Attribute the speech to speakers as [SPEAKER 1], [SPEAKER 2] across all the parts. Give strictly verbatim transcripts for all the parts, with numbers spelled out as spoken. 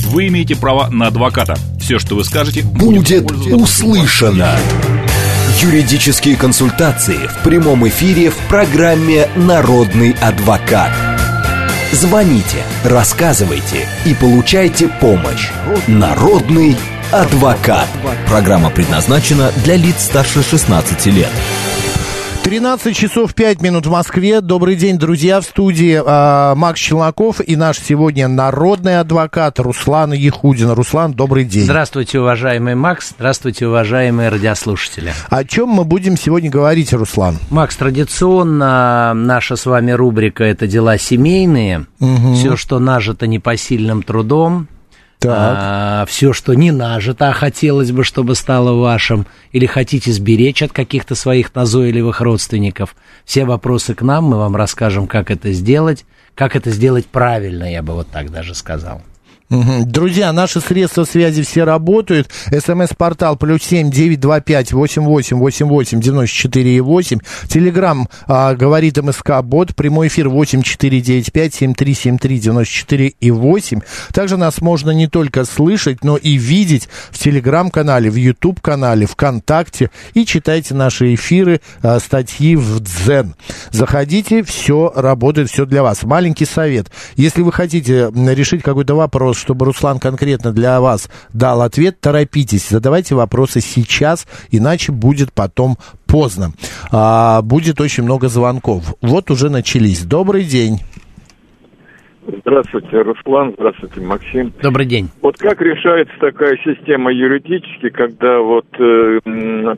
[SPEAKER 1] Вы имеете право на адвоката. Все, что вы скажете,
[SPEAKER 2] будет услышано. Юридические консультации в прямом эфире в программе «Народный адвокат». Звоните, рассказывайте и получайте помощь. Народный адвокат. Программа предназначена для лиц старше шестнадцати лет.
[SPEAKER 3] тринадцать часов пять минут в Москве. Добрый день, друзья. В студии э, Макс Челноков и наш сегодня народный адвокат Руслан Ехудин. Руслан, добрый день.
[SPEAKER 4] Здравствуйте, уважаемый Макс. Здравствуйте, уважаемые радиослушатели.
[SPEAKER 3] О чем мы будем сегодня говорить, Руслан?
[SPEAKER 4] Макс, традиционно наша с вами рубрика — это дела семейные. Угу. Все, что нажито непосильным трудом. А, все, что не нажито, а хотелось бы, чтобы стало вашим, или хотите сберечь от каких-то своих назойливых родственников, все вопросы к нам, мы вам расскажем, как это сделать, как это сделать правильно, я бы вот так даже сказал.
[SPEAKER 3] Друзья, наши средства связи все работают. СМС-портал плюс семь девятьсот двадцать пять восемьдесят восемь восемьдесят восемь девяносто четыре восемь. Телеграм а, говорит МСК-бот. Прямой эфир восемь четыре девять пять семь три семь три девяносто четыре восемь. Также нас можно не только слышать, но и видеть в Телеграм-канале, в Ютуб-канале, ВКонтакте. И читайте наши эфиры, а, статьи в Дзен. Заходите, все работает, все для вас. Маленький совет. Если вы хотите решить какой-то вопрос, чтобы Руслан конкретно для вас дал ответ, торопитесь, задавайте вопросы сейчас, иначе будет потом поздно. А, будет очень много звонков. Вот уже начались. Добрый день.
[SPEAKER 5] Здравствуйте, Руслан. Здравствуйте, Максим.
[SPEAKER 4] Добрый день.
[SPEAKER 5] Вот как решается такая система юридически, когда вот э,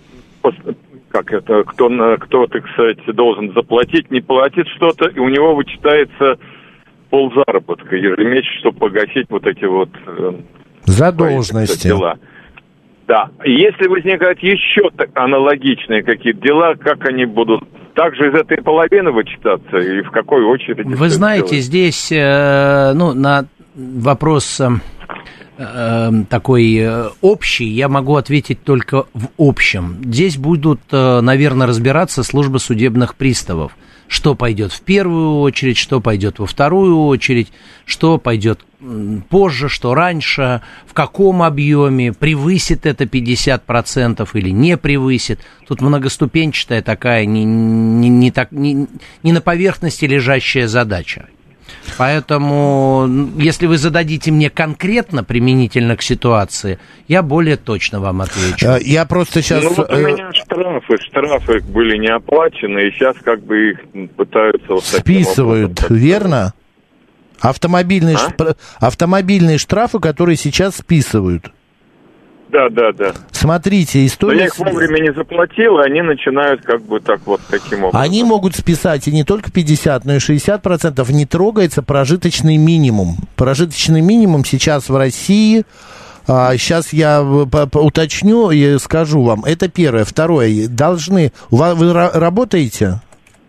[SPEAKER 5] как это, кто, кто-то, кстати, должен заплатить, не платит что-то, и у него вычитается ползаработка ежемесячно, чтобы погасить вот эти вот э,
[SPEAKER 3] задолженности.
[SPEAKER 5] Дела. Да. Если возникают еще аналогичные какие-то дела, как они будут также из этой половины вычитаться и в какой очереди?
[SPEAKER 4] Вы знаете, делать? Здесь э, ну, на вопрос э, э, такой э, общий я могу ответить только в общем. Здесь будут, э, наверное, разбираться службы судебных приставов. Что пойдет в первую очередь, что пойдет во вторую очередь, что пойдет позже, что раньше, в каком объеме, превысит это пятьдесят процентов или не превысит. Тут многоступенчатая такая, не, не, не, так, не, не на поверхности лежащая задача. Поэтому, если вы зададите мне конкретно, применительно к ситуации, я более точно вам отвечу.
[SPEAKER 3] Я просто сейчас...
[SPEAKER 5] Ну, вот у меня штрафы, штрафы были не оплачены, и сейчас как бы их пытаются... Вот
[SPEAKER 3] списывают, образом, верно? Автомобильные, а? штраф... Автомобильные штрафы, которые сейчас списывают.
[SPEAKER 5] Да, да, да.
[SPEAKER 3] Смотрите, история...
[SPEAKER 5] Но я их вовремя не заплатил, и они начинают как бы так вот таким образом.
[SPEAKER 3] Они могут списать и не только пятьдесят, но и шестьдесят процентов. Не трогается прожиточный минимум. Прожиточный минимум сейчас в России... А, сейчас я уточню и скажу вам. Это первое. Второе. Должны... Вы работаете?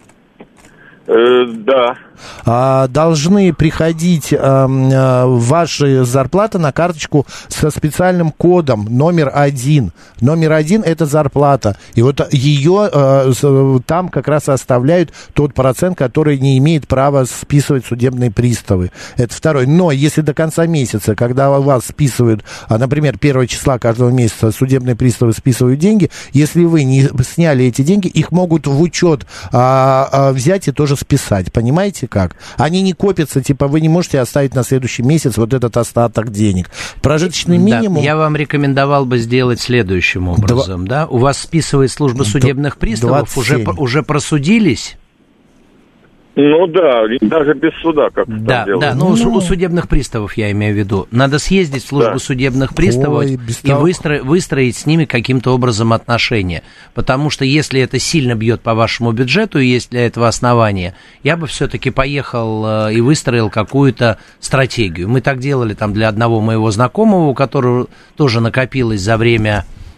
[SPEAKER 5] Э, да.
[SPEAKER 3] А, должны приходить а, а, ваши зарплаты на карточку со специальным кодом номер один. Номер один — это зарплата. И вот ее а, там как раз оставляют тот процент, который не имеет права списывать судебные приставы. Это второй. Но если до конца месяца, когда у вас списывают, а, например, первого числа каждого месяца судебные приставы списывают деньги, если вы не сняли эти деньги, их могут в учет а, а, взять и тоже списать. Понимаете как? Они не копятся, типа вы не можете оставить на следующий месяц вот этот остаток денег. Прожиточный минимум...
[SPEAKER 4] Да, я вам рекомендовал бы сделать следующим образом. Два... Да? У вас списывает служба судебных приставов, уже, уже просудились?
[SPEAKER 5] Ну да, даже без суда как-то
[SPEAKER 4] да,
[SPEAKER 5] делают. Да,
[SPEAKER 4] ну,
[SPEAKER 3] ну,
[SPEAKER 4] у судебных приставов я имею в виду. Надо съездить в службу да. судебных приставов Ой, и выстро... выстроить с ними каким-то образом отношения. Потому что если это сильно бьет по вашему бюджету и есть для этого основания, я бы все-таки поехал и выстроил какую-то стратегию. Мы так делали там для одного моего знакомого, у которого тоже накопилось за время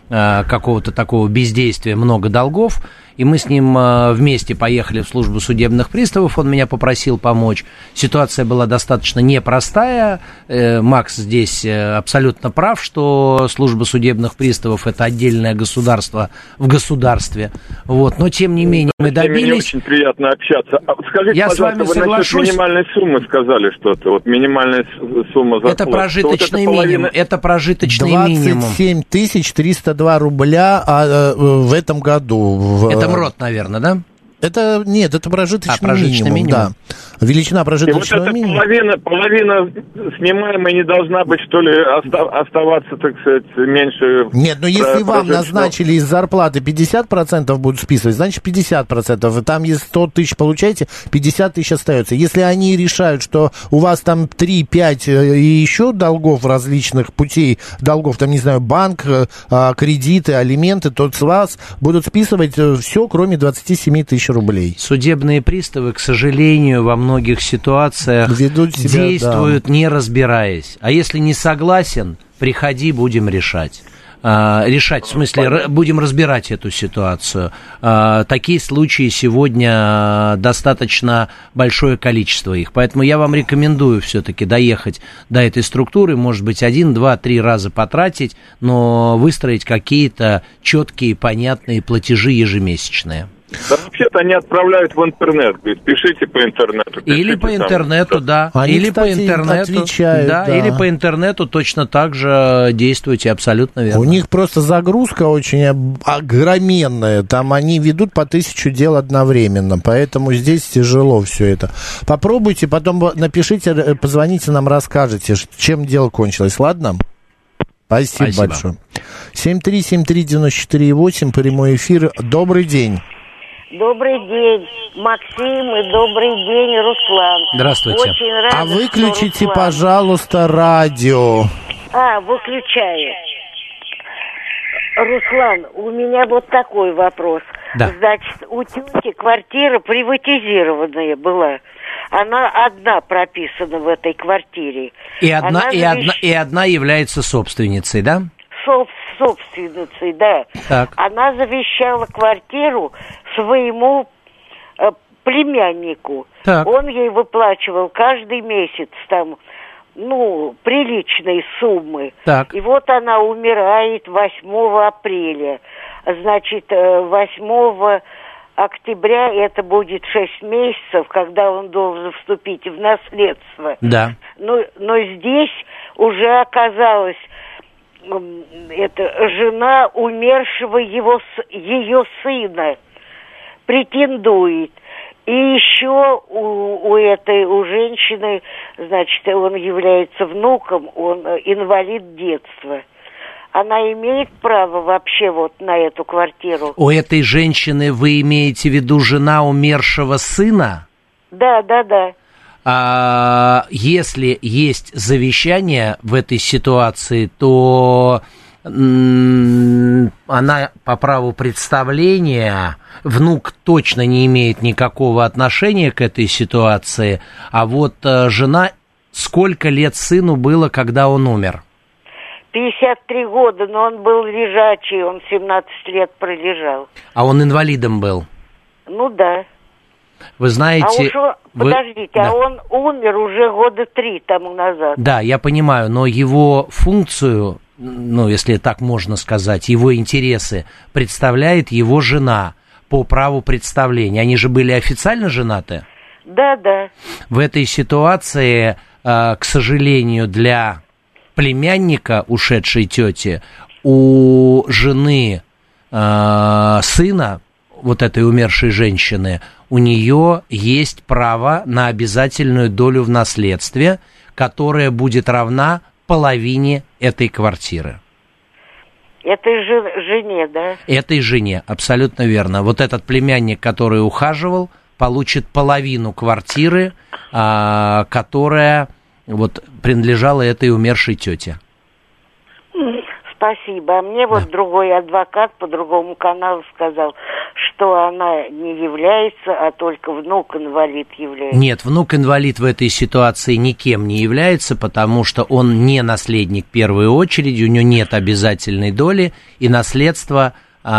[SPEAKER 4] э, какого-то такого бездействия, много долгов, и мы с ним э, вместе поехали в службу судебных приставов, он меня попросил помочь. Ситуация была достаточно непростая, э, Макс здесь э, абсолютно прав, что служба судебных приставов – это отдельное государство в государстве, вот, но тем не менее мы добились.
[SPEAKER 5] Мне очень приятно общаться. А скажите,
[SPEAKER 4] я
[SPEAKER 5] пожалуйста,
[SPEAKER 4] с вами
[SPEAKER 5] вы насчет минимальной суммы сказали что-то, вот минимальная сумма зарплаты.
[SPEAKER 4] Это прожиточный
[SPEAKER 5] вот это
[SPEAKER 4] минимум,
[SPEAKER 5] половина...
[SPEAKER 4] это прожиточный минимум.
[SPEAKER 3] двадцать семь тысяч триста два рубля а, а, в этом году. В...
[SPEAKER 4] Это МРОТ, наверное, да?
[SPEAKER 3] Это, нет, это прожиточный,
[SPEAKER 4] а, прожиточный минимум,
[SPEAKER 3] минимум, да. Величина прожиточного
[SPEAKER 5] и вот
[SPEAKER 3] минимума.
[SPEAKER 5] Половина, половина снимаемой не должна быть, что ли, оста- оставаться, так сказать, меньше...
[SPEAKER 3] Нет, но если вам назначили из зарплаты пятьдесят процентов будут списывать, значит пятьдесят процентов. И там, если сто тысяч получаете, пятьдесят тысяч остается. Если они решают, что у вас там три-пять и еще долгов различных путей, долгов, там, не знаю, банк, кредиты, алименты, то с вас будут списывать все, кроме двадцати семи тысяч рублей.
[SPEAKER 4] Судебные приставы, к сожалению, во многих ситуациях
[SPEAKER 3] ведут себя,
[SPEAKER 4] действуют,
[SPEAKER 3] да,
[SPEAKER 4] не разбираясь. А если не согласен, приходи, будем решать. А, решать, в смысле, р- будем разбирать эту ситуацию. А, такие случаи сегодня достаточно большое количество их. Поэтому я вам рекомендую все-таки доехать до этой структуры, может быть, один, два, три раза потратить, но выстроить какие-то четкие, понятные платежи ежемесячные.
[SPEAKER 5] Да вообще-то они отправляют в интернет, говорит, пишите по интернету. Пишите
[SPEAKER 4] или по интернету, там, да.
[SPEAKER 3] Они,
[SPEAKER 4] или
[SPEAKER 3] кстати,
[SPEAKER 4] по интернету,
[SPEAKER 3] отвечают,
[SPEAKER 4] да,
[SPEAKER 3] да.
[SPEAKER 4] Или по интернету точно так же действуйте, абсолютно верно.
[SPEAKER 3] У них просто загрузка очень огроменная, там они ведут по тысячу дел одновременно, поэтому здесь тяжело все это. Попробуйте, потом напишите, позвоните нам, расскажете, чем дело кончилось, ладно? Спасибо, Спасибо. большое. семь три семь три девять четыре восемь, прямой эфир. Добрый день.
[SPEAKER 6] Добрый день, Максим, и добрый день, Руслан.
[SPEAKER 4] Здравствуйте.
[SPEAKER 6] Очень рада,
[SPEAKER 3] а выключите,
[SPEAKER 6] Руслан...
[SPEAKER 3] пожалуйста, радио.
[SPEAKER 6] А, выключаю. Руслан, у меня вот такой вопрос.
[SPEAKER 4] Да.
[SPEAKER 6] Значит, у тети квартира приватизированная была. Она одна прописана в этой квартире.
[SPEAKER 4] И одна,
[SPEAKER 6] Она
[SPEAKER 4] и
[SPEAKER 6] завещ...
[SPEAKER 4] одна, и одна является собственницей, да?
[SPEAKER 6] Соб... Собственницей, да.
[SPEAKER 4] Так.
[SPEAKER 6] Она завещала квартиру своему э, племяннику.
[SPEAKER 4] Так.
[SPEAKER 6] Он ей выплачивал каждый месяц там, ну, приличные суммы.
[SPEAKER 4] Так.
[SPEAKER 6] И вот она умирает восьмого апреля. Значит, восьмого октября это будет шесть месяцев, когда он должен вступить в наследство.
[SPEAKER 4] Да.
[SPEAKER 6] Но, но здесь уже оказалось... это жена умершего его, ее сына претендует. И еще у, у этой, у женщины, значит, он является внуком, он инвалид детства. Она имеет право вообще вот на эту квартиру?
[SPEAKER 4] У этой женщины вы имеете в виду жена умершего сына?
[SPEAKER 6] Да, да, да.
[SPEAKER 4] А, если есть завещание в этой ситуации, то м- она по праву представления, внук точно не имеет никакого отношения к этой ситуации, а вот а, жена, сколько лет сыну было, когда он умер?
[SPEAKER 6] пятьдесят три года, но он был лежачий, он семнадцать лет пролежал.
[SPEAKER 4] А он инвалидом был?
[SPEAKER 6] Ну да.
[SPEAKER 4] Вы знаете...
[SPEAKER 6] А уж,
[SPEAKER 4] вы...
[SPEAKER 6] подождите,
[SPEAKER 4] да.
[SPEAKER 6] а он умер уже года три тому назад.
[SPEAKER 4] Да, я понимаю, но его функцию, ну, если так можно сказать, его интересы представляет его жена по праву представления. Они же были официально женаты?
[SPEAKER 6] Да, да.
[SPEAKER 4] В этой ситуации, к сожалению, для племянника ушедшей тети у жены сына, вот этой умершей женщины, у нее есть право на обязательную долю в наследстве, которая будет равна половине этой квартиры.
[SPEAKER 6] Этой же, жене, да?
[SPEAKER 4] Этой жене, абсолютно верно. Вот этот племянник, который ухаживал, получит половину квартиры, а, которая вот принадлежала этой умершей тете.
[SPEAKER 6] Спасибо. А мне вот
[SPEAKER 4] Да.
[SPEAKER 6] другой адвокат по другому каналу сказал, что она не является, а только внук-инвалид является.
[SPEAKER 4] Нет, внук-инвалид в этой ситуации никем не является, потому что он не наследник в первую очередь, у него нет обязательной доли, и наследство,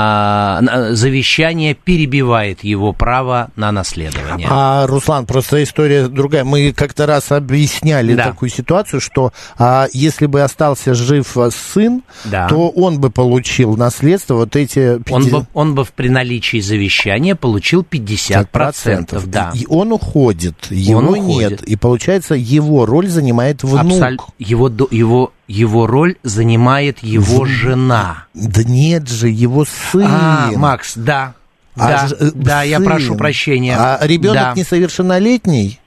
[SPEAKER 4] а, завещание перебивает его право на наследование.
[SPEAKER 3] А, Руслан, просто история другая. Мы как-то раз объясняли
[SPEAKER 4] Да.
[SPEAKER 3] такую ситуацию, что а, если бы остался жив а, сын,
[SPEAKER 4] Да.
[SPEAKER 3] то он бы получил наследство, вот эти...
[SPEAKER 4] Он
[SPEAKER 3] пятьдесят
[SPEAKER 4] бы, он бы при наличии завещания получил пятьдесят процентов. Да.
[SPEAKER 3] И он уходит, его
[SPEAKER 4] Он уходит.
[SPEAKER 3] нет. И получается, его роль занимает внук.
[SPEAKER 4] Абсоль- Его, до- его, его роль занимает его жена.
[SPEAKER 3] Да нет же, его сын.
[SPEAKER 4] А, Макс, да.
[SPEAKER 3] А
[SPEAKER 4] да,
[SPEAKER 3] ж- э,
[SPEAKER 4] да, я
[SPEAKER 3] сын.
[SPEAKER 4] прошу прощения.
[SPEAKER 3] А ребенок
[SPEAKER 4] Да.
[SPEAKER 3] несовершеннолетний?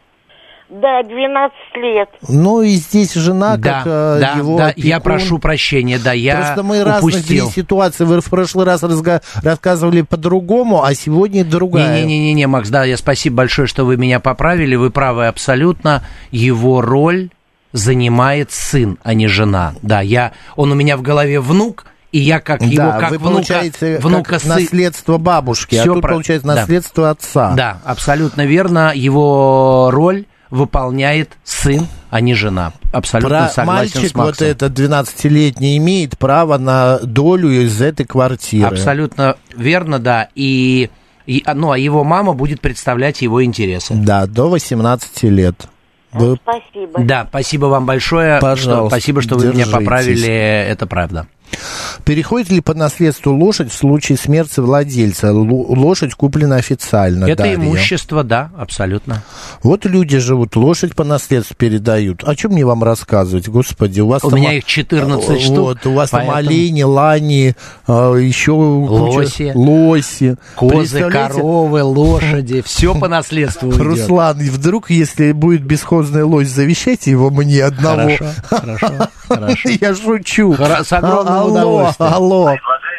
[SPEAKER 6] Да, двенадцать лет.
[SPEAKER 3] Ну и здесь жена,
[SPEAKER 4] Да,
[SPEAKER 3] как э,
[SPEAKER 4] да,
[SPEAKER 3] его
[SPEAKER 4] да, я
[SPEAKER 3] опекун.
[SPEAKER 4] прошу прощения, да, я
[SPEAKER 3] Просто мы разные
[SPEAKER 4] упустил.
[SPEAKER 3] две ситуации. Вы в прошлый раз разга- рассказывали по-другому, а сегодня другая.
[SPEAKER 4] Не-не-не, Макс, да, я спасибо большое, что вы меня поправили, вы правы абсолютно. Его роль занимает сын, а не жена. Да, я, он у меня в голове внук, и я как его,
[SPEAKER 3] Да,
[SPEAKER 4] как
[SPEAKER 3] вы
[SPEAKER 4] внука,
[SPEAKER 3] получаете
[SPEAKER 4] внука
[SPEAKER 3] как
[SPEAKER 4] сын.
[SPEAKER 3] наследство бабушки, а
[SPEAKER 4] Всё
[SPEAKER 3] тут
[SPEAKER 4] про-
[SPEAKER 3] получается
[SPEAKER 4] да.
[SPEAKER 3] наследство отца.
[SPEAKER 4] Да, абсолютно верно. Его роль выполняет сын, а не жена. Абсолютно
[SPEAKER 3] Про
[SPEAKER 4] согласен
[SPEAKER 3] мальчик
[SPEAKER 4] с Максом.
[SPEAKER 3] вот этот двенадцатилетний имеет право на долю из этой квартиры.
[SPEAKER 4] Абсолютно верно, да. И, и, ну, а его мама будет представлять его интересы.
[SPEAKER 3] Да, до восемнадцати лет. Вы-
[SPEAKER 6] Спасибо.
[SPEAKER 4] Да, спасибо вам большое.
[SPEAKER 3] Пожалуйста,
[SPEAKER 4] что- спасибо, что вы меня
[SPEAKER 3] держитесь.
[SPEAKER 4] поправили. Это правда.
[SPEAKER 3] Переходит ли по наследству лошадь в случае смерти владельца? Л- лошадь куплена официально.
[SPEAKER 4] Это
[SPEAKER 3] Дарья.
[SPEAKER 4] имущество, да, абсолютно.
[SPEAKER 3] Вот люди живут, лошадь по наследству передают. О чем мне вам рассказывать? Господи, у вас
[SPEAKER 4] У
[SPEAKER 3] там...
[SPEAKER 4] меня их четырнадцать штук,
[SPEAKER 3] Вот, у вас там
[SPEAKER 4] поэтому-
[SPEAKER 3] олени, лани, а, еще...
[SPEAKER 4] Лоси.
[SPEAKER 3] куча- Лоси.
[SPEAKER 4] Козы,
[SPEAKER 3] Представляете?
[SPEAKER 4] коровы, лошади, все по наследству идет.
[SPEAKER 3] Руслан, и вдруг, если будет бесхозная лось, завещайте его мне одного.
[SPEAKER 4] Хорошо, хорошо, хорошо.
[SPEAKER 3] Я шучу.
[SPEAKER 4] Хоро- с огромным
[SPEAKER 3] алло,
[SPEAKER 4] удовольствием.
[SPEAKER 3] алло.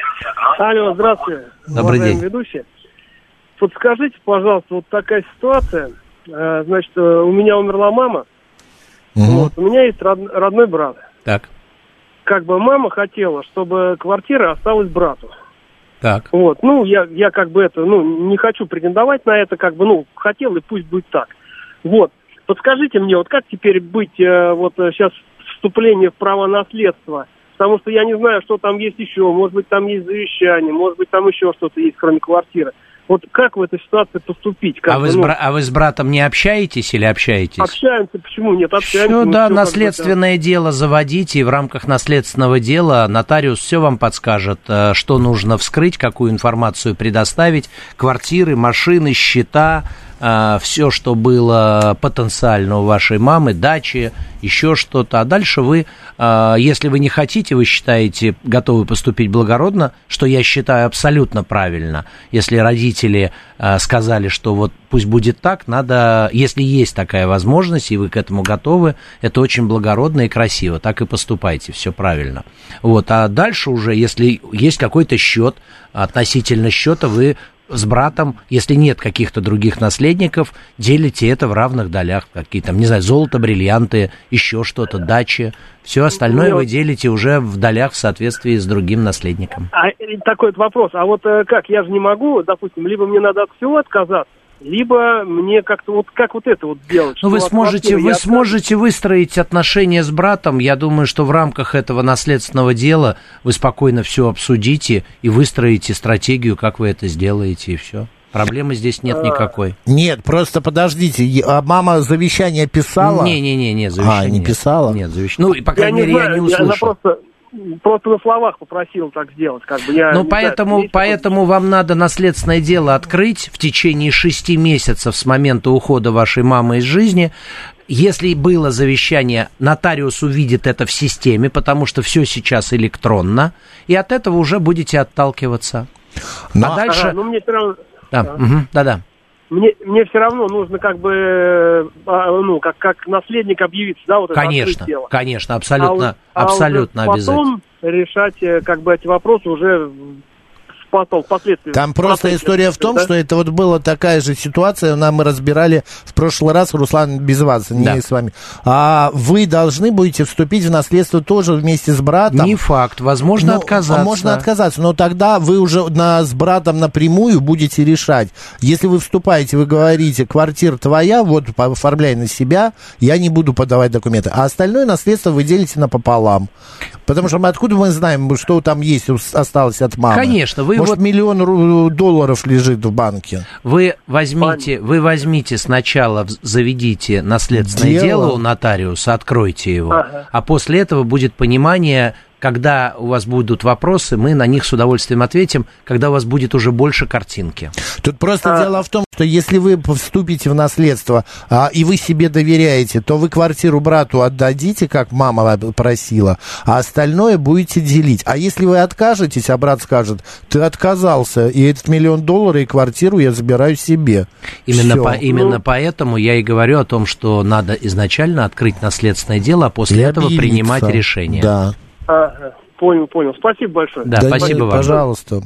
[SPEAKER 7] Алло, здравствуйте.
[SPEAKER 4] Добрый
[SPEAKER 7] уважаемый
[SPEAKER 4] день.
[SPEAKER 7] ведущий. Подскажите, пожалуйста, вот такая ситуация. Э, Значит, э, у меня умерла мама.
[SPEAKER 3] Мгм.
[SPEAKER 7] Вот, у меня есть род- родной брат.
[SPEAKER 4] Так,
[SPEAKER 7] Как бы мама хотела, чтобы квартира осталась брату.
[SPEAKER 4] так.
[SPEAKER 7] Вот, ну, я, я как бы это, ну, не хочу претендовать на это, как бы, ну, хотел, и пусть будет так. Вот, подскажите мне, вот как теперь быть, э, вот э, сейчас вступление в право наследства? Потому что я не знаю, что там есть еще, может быть, там есть завещание, может быть, там еще что-то есть, кроме квартиры. Вот как в этой ситуации поступить? Как
[SPEAKER 4] А
[SPEAKER 7] бы,
[SPEAKER 4] вы, с
[SPEAKER 7] ну,
[SPEAKER 4] бра- а вы с братом не общаетесь или общаетесь?
[SPEAKER 7] общаемся, почему нет? Общаемся.
[SPEAKER 4] Все,
[SPEAKER 7] ну,
[SPEAKER 4] да,
[SPEAKER 7] всё как бы,
[SPEAKER 4] наследственное дело заводите, и в рамках наследственного дела нотариус все вам подскажет, э, что нужно вскрыть, какую информацию предоставить, квартиры, машины, счета, все, что было потенциально у вашей мамы, дачи, еще что-то. А дальше вы, э, если вы не хотите, вы считаете, готовы поступить благородно, что я считаю абсолютно правильно. Если родители э, сказали, что вот пусть будет так, надо, если есть такая возможность, и вы к этому готовы, это очень благородно и красиво, так и поступайте, все правильно. Вот, а дальше уже, если есть какой-то счет, относительно счета вы с братом, если нет каких-то других наследников, делите это в равных долях, какие там, не знаю, золото, бриллианты, еще что-то, дачи, все остальное
[SPEAKER 7] Ну,
[SPEAKER 4] вы делите уже в долях в соответствии с другим наследником.
[SPEAKER 7] А э, такой вот вопрос, а вот э, как, я же не могу, допустим, либо мне надо от всего отказаться, либо мне как-то вот как вот это вот сделать?
[SPEAKER 4] Ну, вы
[SPEAKER 7] что от
[SPEAKER 4] сможете,
[SPEAKER 7] квартиры
[SPEAKER 4] вы
[SPEAKER 7] я
[SPEAKER 4] сможете выстроить отношения с братом. Я думаю, что в рамках этого наследственного дела вы спокойно все обсудите и выстроите стратегию, как вы это сделаете, и все. Проблемы здесь нет никакой.
[SPEAKER 3] Нет, просто подождите, е- а мама завещание писала?
[SPEAKER 4] Не-не-не, не, завещание.
[SPEAKER 3] А, не
[SPEAKER 4] нет.
[SPEAKER 3] писала?
[SPEAKER 4] Нет, завещание. Ну, и, по
[SPEAKER 7] Я
[SPEAKER 4] крайней
[SPEAKER 7] не
[SPEAKER 4] мере,
[SPEAKER 7] знаю,
[SPEAKER 4] я не
[SPEAKER 7] я- она
[SPEAKER 4] услышал.
[SPEAKER 7] просто, просто на словах попросил так сделать, как бы я.
[SPEAKER 4] Ну,
[SPEAKER 7] не
[SPEAKER 4] поэтому,
[SPEAKER 7] знаю, есть такое-
[SPEAKER 4] поэтому вам надо наследственное дело открыть в течение шести месяцев с момента ухода вашей мамы из жизни. Если было завещание, нотариус увидит это в системе, потому что все сейчас электронно, и от этого уже будете отталкиваться.
[SPEAKER 3] Но-
[SPEAKER 4] А дальше...
[SPEAKER 7] Ага, ну мне все равно,
[SPEAKER 4] Да, мгм, да-да.
[SPEAKER 7] мне, мне все равно нужно как бы, э, а, ну, как, как наследник объявиться, да, вот это
[SPEAKER 4] Конечно,
[SPEAKER 7] открыть дело.
[SPEAKER 4] конечно,
[SPEAKER 7] А
[SPEAKER 4] абсолютно,
[SPEAKER 7] уж- а
[SPEAKER 4] абсолютно
[SPEAKER 7] уже
[SPEAKER 4] обязательно.
[SPEAKER 7] потом решать, э, как бы, эти вопросы уже в потом впоследствии.
[SPEAKER 3] Там просто история в том, да? что это вот была такая же ситуация, нам мы разбирали в прошлый раз, Руслан, без вас, не да. с вами. А вы должны будете вступить в наследство тоже вместе с братом.
[SPEAKER 4] Не факт, возможно,
[SPEAKER 3] ну,
[SPEAKER 4] отказаться.
[SPEAKER 3] Можно отказаться, но тогда вы уже на, с братом напрямую будете решать. Если вы вступаете, вы говорите, квартира твоя, вот оформляй на себя, я не буду подавать документы. А остальное наследство вы делите напополам. Потому что мы откуда мы знаем, что там есть, осталось от мамы?
[SPEAKER 4] Конечно. Вы
[SPEAKER 3] Может,
[SPEAKER 4] вот...
[SPEAKER 3] миллион долларов лежит в банке?
[SPEAKER 4] Вы возьмите, вы возьмите сначала, заведите наследственное дело, дело у нотариуса, откройте его, ага. а после этого будет понимание... Когда у вас будут вопросы, мы на них с удовольствием ответим, когда у вас будет уже больше картинки.
[SPEAKER 3] Тут просто а... дело в том, что если вы вступите в наследство, а, и вы себе доверяете, то вы квартиру брату отдадите, как мама просила, а остальное будете делить. А если вы откажетесь, а брат скажет, ты отказался, и этот миллион долларов и квартиру я забираю себе.
[SPEAKER 4] Именно, по, именно ну... поэтому я и говорю о том, что надо изначально открыть наследственное дело, а после и этого объявиться. Принимать решение.
[SPEAKER 3] Да.
[SPEAKER 7] Ага, понял, понял. Спасибо большое.
[SPEAKER 4] Да, да спасибо
[SPEAKER 3] вам.
[SPEAKER 4] Пожалуйста.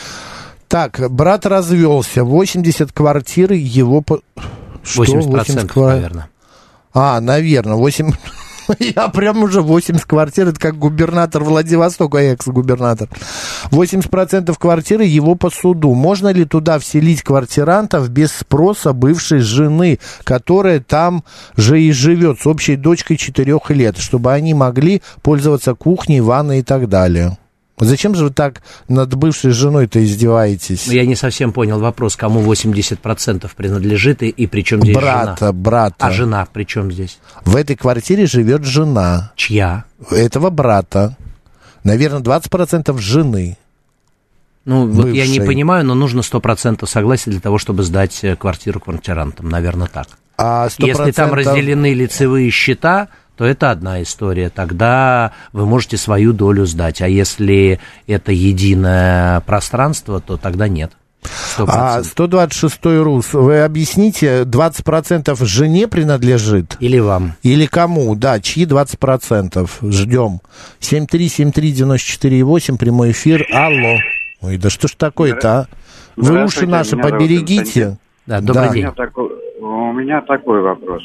[SPEAKER 3] Так, брат развелся, восемьдесят квартир, его... По...
[SPEAKER 4] восемьдесят процентов, квар... наверное.
[SPEAKER 3] А, наверное, восемь... Я прям уже восемьдесят квартир, это как губернатор Владивостока, экс-губернатор. восемьдесят процентов квартиры его по суду. Можно ли туда вселить квартирантов без спроса бывшей жены, которая там же и живет, с общей дочкой четырех лет, чтобы они могли пользоваться кухней, ванной и так далее? Зачем же вы так над бывшей женой-то издеваетесь?
[SPEAKER 4] Я не совсем понял вопрос, кому восемьдесят процентов принадлежит и, и при чем здесь
[SPEAKER 3] брата,
[SPEAKER 4] жена?
[SPEAKER 3] Брата.
[SPEAKER 4] А жена при чем здесь?
[SPEAKER 3] В этой квартире живет жена.
[SPEAKER 4] Чья?
[SPEAKER 3] Этого брата. Наверное, двадцать процентов жены.
[SPEAKER 4] Ну, вот я не понимаю, но нужно сто процентов согласия для того, чтобы сдать квартиру квартирантам. Наверное, так.
[SPEAKER 3] А сто процентов...
[SPEAKER 4] Если там разделены лицевые счета, то это одна история. Тогда вы можете свою долю сдать. А если это единое пространство, то тогда нет. сто процентов.
[SPEAKER 3] А сто двадцать шестой РУС, вы объясните, двадцать процентов жене принадлежит?
[SPEAKER 4] Или вам?
[SPEAKER 3] Или кому? Да, чьи двадцать процентов? Ждем. семь три семь три девяносто четыре восемь, прямой эфир. Алло. Ой, да что ж такое-то, а? Вы уши наши поберегите.
[SPEAKER 4] Да, добрый
[SPEAKER 8] да.
[SPEAKER 4] день.
[SPEAKER 8] У меня, такой, у меня такой вопрос.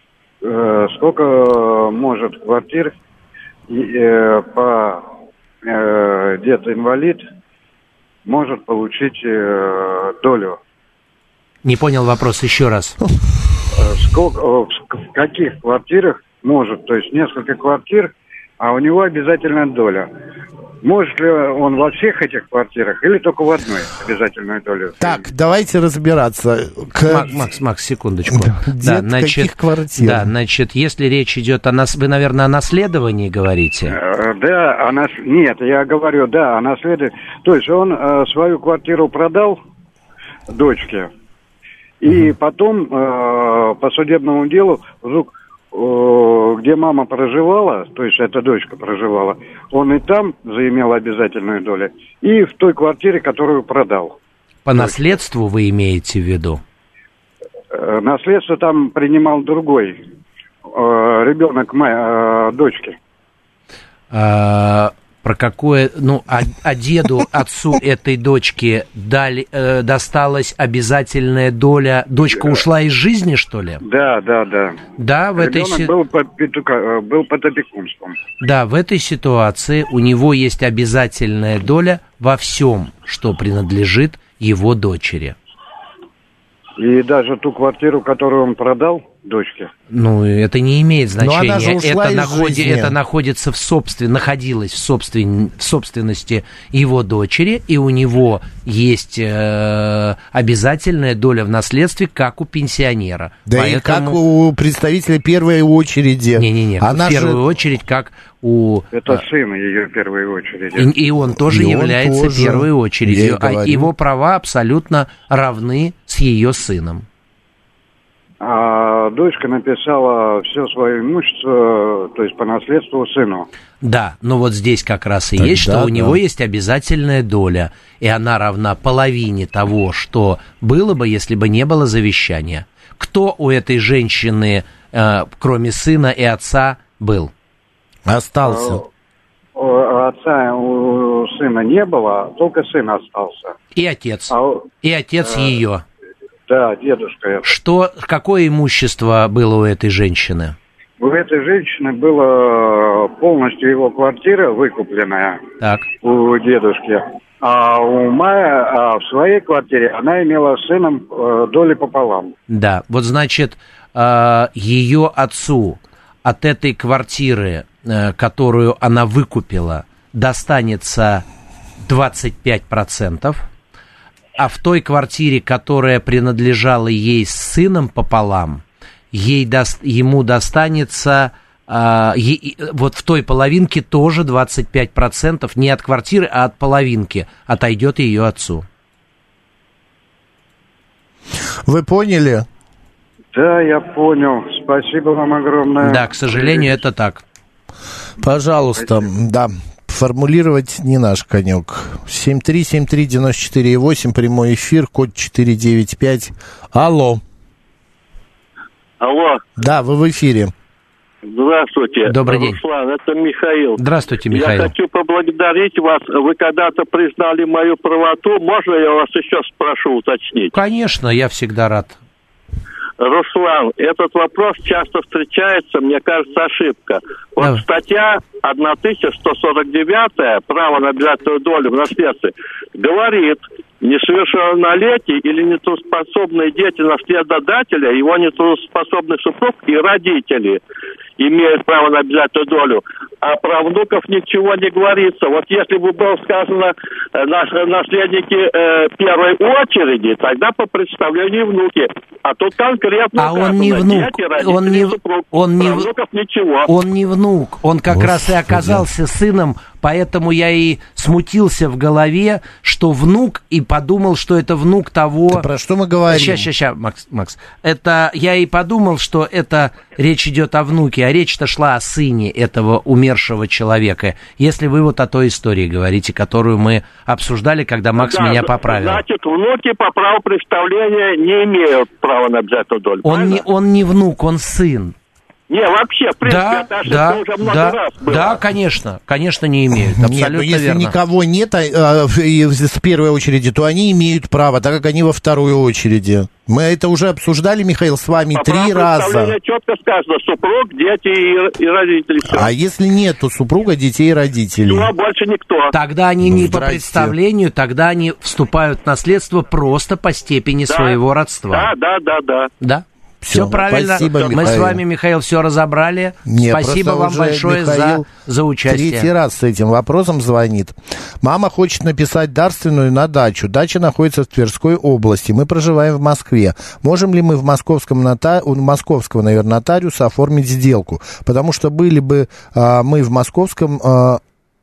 [SPEAKER 8] Сколько может квартир э, по э, дед-инвалид может получить э, долю?
[SPEAKER 4] Не понял вопрос, еще раз.
[SPEAKER 8] Сколько, в каких квартирах может, то есть несколько квартир, а у него обязательная доля. Может ли он во всех этих квартирах или только в одной обязательную долю?
[SPEAKER 3] Так, давайте разбираться.
[SPEAKER 4] К... Макс, Макс, Макс, секундочку.
[SPEAKER 3] Да, значит, каких квартир?
[SPEAKER 4] Да, значит, если речь идет о нас, вы, наверное, о наследовании говорите?
[SPEAKER 8] Э, да, о нас... нет, я говорю, да, о наследовании. То есть он э, свою квартиру продал дочке, и угу. потом э, по судебному делу вдруг где мама проживала, то есть эта дочка проживала, он и там заимел обязательную долю, и в той квартире, которую продал.
[SPEAKER 4] По наследству вы имеете в виду?
[SPEAKER 8] Наследство там принимал другой ребенок моей дочки.
[SPEAKER 4] А... Про какое, ну, а, а деду, отцу этой дочки дали, э, досталась обязательная доля, дочка ушла из жизни, что ли?
[SPEAKER 8] Да, да, да.
[SPEAKER 4] Да, в
[SPEAKER 8] Ребенок
[SPEAKER 4] этой
[SPEAKER 8] был под, был под опекунством.
[SPEAKER 4] Да, в этой ситуации у него есть обязательная доля во всем, что принадлежит его дочери.
[SPEAKER 8] И даже ту квартиру, которую он продал дочке?
[SPEAKER 4] Ну, это не имеет значения.
[SPEAKER 3] Она же ушла
[SPEAKER 4] это,
[SPEAKER 3] из
[SPEAKER 4] находи,
[SPEAKER 3] жизни.
[SPEAKER 4] это находится в собствен, находилось в, собствен, в собственности его дочери, и у него есть э, обязательная доля в наследстве, как у пенсионера.
[SPEAKER 3] Да
[SPEAKER 4] Поэтому...
[SPEAKER 3] и как у представителя первой очереди.
[SPEAKER 4] Не-не-не, в первую же... очередь, как у...
[SPEAKER 8] Это сын ее в первой очереди.
[SPEAKER 4] И, и он тоже и является он тоже. первой очередью, а его права абсолютно равны с ее сыном.
[SPEAKER 8] А дочка написала все свое имущество, то есть по наследству сыну.
[SPEAKER 4] Да, но вот здесь как раз и
[SPEAKER 3] Тогда
[SPEAKER 4] есть, что
[SPEAKER 3] да.
[SPEAKER 4] у него есть обязательная доля, и она равна половине того, что было бы, если бы не было завещания. Кто у этой женщины, э, кроме сына и отца, был?
[SPEAKER 3] Остался.
[SPEAKER 8] А, отца у сына не было, только сын остался.
[SPEAKER 4] И отец.
[SPEAKER 8] А,
[SPEAKER 4] и отец
[SPEAKER 8] э,
[SPEAKER 4] ее.
[SPEAKER 8] Да, дедушка. Это.
[SPEAKER 4] Что, какое имущество было у этой женщины?
[SPEAKER 8] У этой женщины была полностью его квартира выкупленная. Так. У дедушки. А у Майя, а в своей квартире она имела с сыном э, доли пополам.
[SPEAKER 4] Да, вот значит, э, ее отцу от этой квартиры, э, которую она выкупила, достанется двадцать пять процентов, а в той квартире, которая принадлежала ей с сыном пополам, ей до, ему достанется... А, е, вот в той половинке тоже двадцать пять процентов не от квартиры, а от половинки отойдет ее отцу.
[SPEAKER 3] Вы поняли?
[SPEAKER 8] Да, я понял. Спасибо вам огромное.
[SPEAKER 4] Да, к сожалению, это так.
[SPEAKER 3] Пожалуйста, Спасибо. Да, формулировать не наш конек. семь три семь три девяносто четыре восемь, прямой эфир, код четыре девять пять. Алло.
[SPEAKER 9] Алло.
[SPEAKER 3] Да, вы в эфире.
[SPEAKER 9] Здравствуйте.
[SPEAKER 4] Добрый день.
[SPEAKER 9] Руслан, это Михаил.
[SPEAKER 4] Здравствуйте, Михаил.
[SPEAKER 9] Я хочу поблагодарить вас. Вы когда-то признали мою правоту. Можно я вас еще спрошу уточнить?
[SPEAKER 4] Конечно, я всегда рад.
[SPEAKER 9] Руслан, этот вопрос часто встречается, мне кажется, ошибка. Вот да. Статья тысяча сто сорок девять «Право на обязательную долю в наследстве» говорит, несовершеннолетний или нетрудоспособные дети наследодателя, его нетрудоспособный супруг и родители имеют право на обязательную долю, а про внуков ничего не говорится. Вот если бы было сказано наши наследники э, первой очереди, тогда по представлению внуки. А тут конкретно
[SPEAKER 4] а сказано, он не внук,
[SPEAKER 9] дети, родители,
[SPEAKER 4] он не,
[SPEAKER 9] супруг.
[SPEAKER 4] Он не,
[SPEAKER 9] внуков ничего.
[SPEAKER 4] Он не внук, он как Господи. раз и оказался сыном, поэтому я и смутился в голове, что внук, и подумал, что это внук того...
[SPEAKER 3] Да про что мы говорим?
[SPEAKER 4] Сейчас, сейчас, сейчас, Макс, Макс. Это, я и подумал, что это речь идет о внуке, а речь-то шла о сыне этого умершего человека. Если вы вот о той истории говорите, которую мы обсуждали, когда Макс да, меня поправил.
[SPEAKER 9] Значит, внуки по праву представления не имеют права на обязательную долю.
[SPEAKER 4] Он не, он не внук, он сын.
[SPEAKER 9] Не, вообще, в принципе,
[SPEAKER 4] да,
[SPEAKER 9] это
[SPEAKER 4] да,
[SPEAKER 9] уже много
[SPEAKER 4] да,
[SPEAKER 9] раз было.
[SPEAKER 4] Да, конечно, конечно, не имеют, абсолютно
[SPEAKER 3] нет, но если
[SPEAKER 4] верно.
[SPEAKER 3] никого нет а, а, с первой очереди, то они имеют право, так как они во второй очереди. Мы это уже обсуждали, Михаил, с вами
[SPEAKER 9] По
[SPEAKER 3] три раза.
[SPEAKER 9] Четко сказано, супруг, дети и, и родители. Все.
[SPEAKER 3] А если нету супруга, детей и родителей?
[SPEAKER 9] Ну, а больше никто.
[SPEAKER 4] Тогда они ну, не здрасте. По представлению, тогда они вступают в наследство просто по степени да. своего родства.
[SPEAKER 9] Да, да, да, да.
[SPEAKER 4] Да. Все, все правильно.
[SPEAKER 3] Спасибо,
[SPEAKER 4] Мы
[SPEAKER 3] Михаил.
[SPEAKER 4] с вами, Михаил, все разобрали.
[SPEAKER 3] Не,
[SPEAKER 4] спасибо вам большое за, за участие.
[SPEAKER 3] Третий раз с этим вопросом звонит. Мама хочет написать дарственную на дачу. Дача находится в Тверской области. Мы проживаем в Москве. Можем ли мы в московском нота... у московского, наверное, нотариуса оформить сделку? Потому что были бы а, мы в московском... А,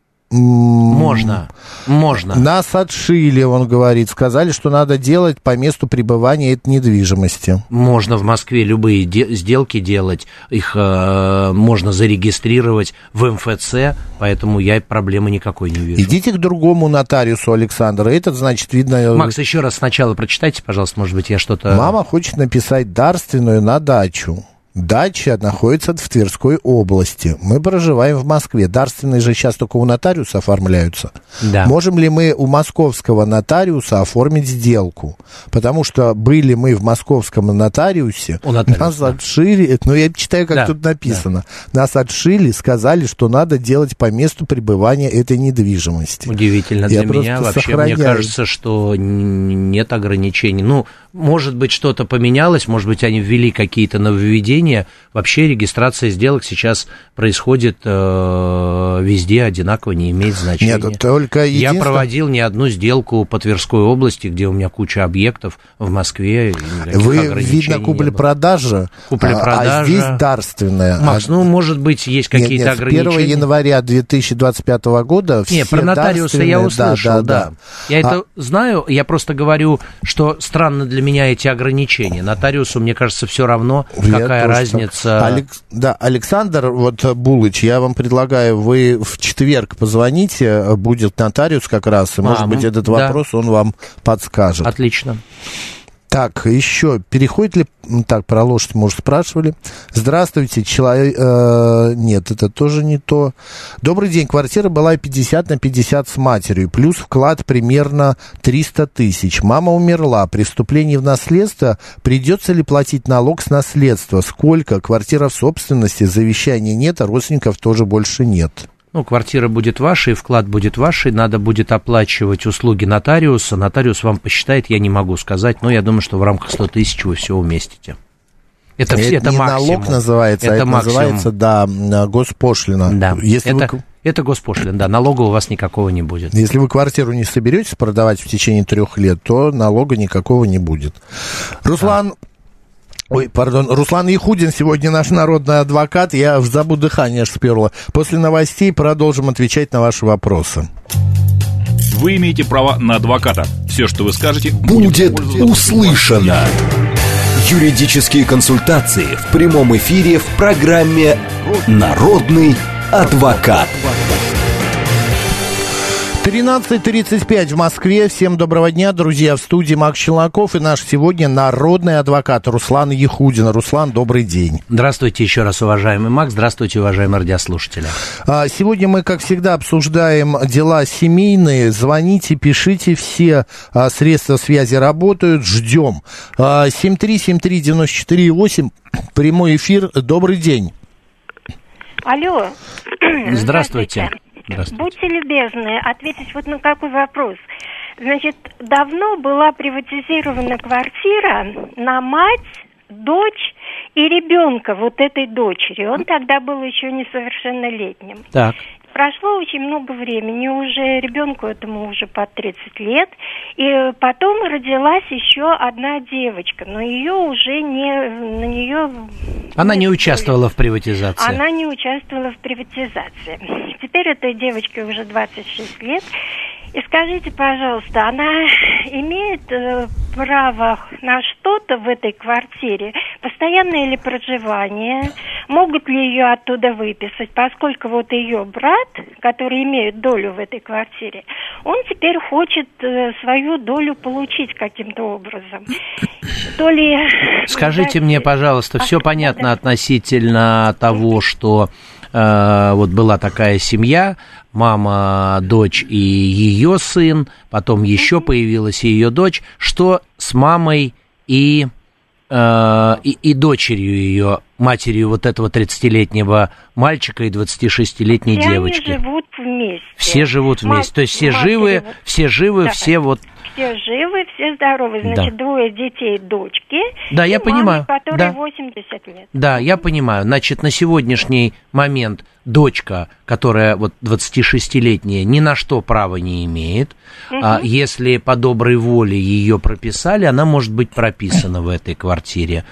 [SPEAKER 4] Можно, можно.
[SPEAKER 3] Нас отшили, он говорит. Сказали, что надо делать по месту пребывания этой недвижимости.
[SPEAKER 4] Можно в Москве любые де- сделки делать. Их э, можно зарегистрировать в эм эф цэ, поэтому я проблемы никакой не вижу.
[SPEAKER 3] Идите к другому нотариусу, Александр. Этот, значит, видно...
[SPEAKER 4] Макс, еще раз сначала прочитайте, пожалуйста, может быть, я что-то...
[SPEAKER 3] Мама хочет написать дарственную на дачу. Дача находится в Тверской области. Мы проживаем в Москве. Дарственные же сейчас только у нотариуса оформляются. Да. Можем ли мы у московского нотариуса оформить сделку? Потому что были мы в московском нотариусе, нас да. отшили, ну я читаю, как да. тут написано, да. нас отшили, сказали, что надо делать по месту пребывания этой недвижимости.
[SPEAKER 4] Удивительно
[SPEAKER 3] я
[SPEAKER 4] для меня вообще.
[SPEAKER 3] Сохраняю.
[SPEAKER 4] Мне кажется, что нет ограничений. Ну, может быть, что-то поменялось, может быть, они ввели какие-то нововведения. Вообще регистрация сделок сейчас происходит э, везде одинаково, не имеет значения.
[SPEAKER 3] Нет, только единственное...
[SPEAKER 4] Я проводил не одну сделку по Тверской области, где у меня куча объектов в Москве.
[SPEAKER 3] Вы, видно, купли-продажа,
[SPEAKER 4] купли-продажа,
[SPEAKER 3] а здесь дарственная.
[SPEAKER 4] Макс, ну, может быть, есть какие-то нет, нет, ограничения.
[SPEAKER 3] первого января две тысячи двадцать пятого года все
[SPEAKER 4] нет, про нотариуса я услышал, да. да, да. Я а... это знаю, я просто говорю, что странно для меня эти ограничения. Нотариусу, мне кажется, все равно, я какая разница.
[SPEAKER 3] Алекс... Да, Александр, вот Булыч, я вам предлагаю, вы в четверг позвоните, будет нотариус как раз, и, а, может быть, этот да. вопрос он вам подскажет.
[SPEAKER 4] Отлично.
[SPEAKER 3] Так, еще, переходит ли... Так, про лошадь, может, спрашивали. Здравствуйте, человек... Э, нет, это тоже не то. Добрый день, квартира была пятьдесят на пятьдесят с матерью, плюс вклад примерно триста тысяч. Мама умерла, при вступлении в наследство придется ли платить налог с наследства? Сколько? Квартира в собственности, завещания нет, а родственников тоже больше нет.
[SPEAKER 4] Ну, квартира будет вашей, вклад будет вашей, надо будет оплачивать услуги нотариуса. Нотариус вам посчитает, я не могу сказать, но я думаю, что в рамках сто тысяч вы все уместите. Это,
[SPEAKER 3] это,
[SPEAKER 4] это
[SPEAKER 3] не
[SPEAKER 4] максимум.
[SPEAKER 3] Налог называется, это, а это называется, да, госпошлина.
[SPEAKER 4] Да,
[SPEAKER 3] Если
[SPEAKER 4] это,
[SPEAKER 3] вы...
[SPEAKER 4] это госпошлина, да, налога у вас никакого не будет.
[SPEAKER 3] Если вы квартиру не соберетесь продавать в течение трех лет, то налога никакого не будет. Руслан... А. Ой, пардон, Руслан Яхудин сегодня наш народный адвокат. Я забыл, дыхание аж сперло. После новостей продолжим отвечать на ваши вопросы.
[SPEAKER 1] Вы имеете право на адвоката. Все, что вы скажете,
[SPEAKER 2] будет, будет услышано. Юридические консультации в прямом эфире в программе «Народный адвокат».
[SPEAKER 3] тринадцать тридцать пять в Москве. Всем доброго дня, друзья. В студии Макс Челноков и наш сегодня народный адвокат Руслан Яхудин. Руслан, добрый день.
[SPEAKER 4] Здравствуйте еще раз, уважаемый Макс. Здравствуйте, уважаемые радиослушатели.
[SPEAKER 3] Сегодня мы, как всегда, обсуждаем дела семейные. Звоните, пишите, все средства связи работают. Ждем. семь три семь три девять четыре восемь. Прямой эфир. Добрый день.
[SPEAKER 10] Алло.
[SPEAKER 4] Здравствуйте.
[SPEAKER 10] Будьте любезны ответить вот на какой вопрос. Значит, давно была приватизирована квартира на мать, дочь и ребенка вот этой дочери. Он тогда был еще несовершеннолетним.
[SPEAKER 4] Так.
[SPEAKER 10] Прошло очень много времени, уже ребенку этому уже по тридцать лет, и потом родилась еще одна девочка, но ее уже не, на нее...
[SPEAKER 4] Она не участвовала в приватизации.
[SPEAKER 10] Она не участвовала в приватизации. Теперь этой девочке уже двадцать шесть лет. И скажите, пожалуйста, она имеет э, право на что-то в этой квартире? Постоянное ли проживание? Могут ли ее оттуда выписать? Поскольку вот ее брат, который имеет долю в этой квартире, он теперь хочет э, свою долю получить каким-то образом. То ли...
[SPEAKER 4] Скажите
[SPEAKER 10] да,
[SPEAKER 4] мне, пожалуйста,
[SPEAKER 10] а,
[SPEAKER 4] все понятно да. относительно того, что э, вот была такая семья, мама, дочь и ее сын, потом еще появилась ее дочь, что с мамой и, э, и, и дочерью ее, матерью вот этого тридцатилетнего мальчика и двадцатишестилетней
[SPEAKER 10] все
[SPEAKER 4] девочки.
[SPEAKER 10] Они живут вместе.
[SPEAKER 4] Все живут вместе,
[SPEAKER 10] Мать,
[SPEAKER 4] то есть все живы,
[SPEAKER 10] живут.
[SPEAKER 4] все живы,
[SPEAKER 10] да.
[SPEAKER 4] все вот...
[SPEAKER 10] Все живы, все здоровы. Значит, да. двое детей, дочки.
[SPEAKER 4] Да, я
[SPEAKER 10] мамы,
[SPEAKER 4] понимаю.
[SPEAKER 10] которой
[SPEAKER 4] да.
[SPEAKER 10] восемьдесят лет.
[SPEAKER 4] Да, я понимаю. Значит, на сегодняшний момент дочка, которая вот двадцатишестилетняя, ни на что права не имеет. Угу. А если по доброй воле ее прописали, она может быть прописана в этой квартире.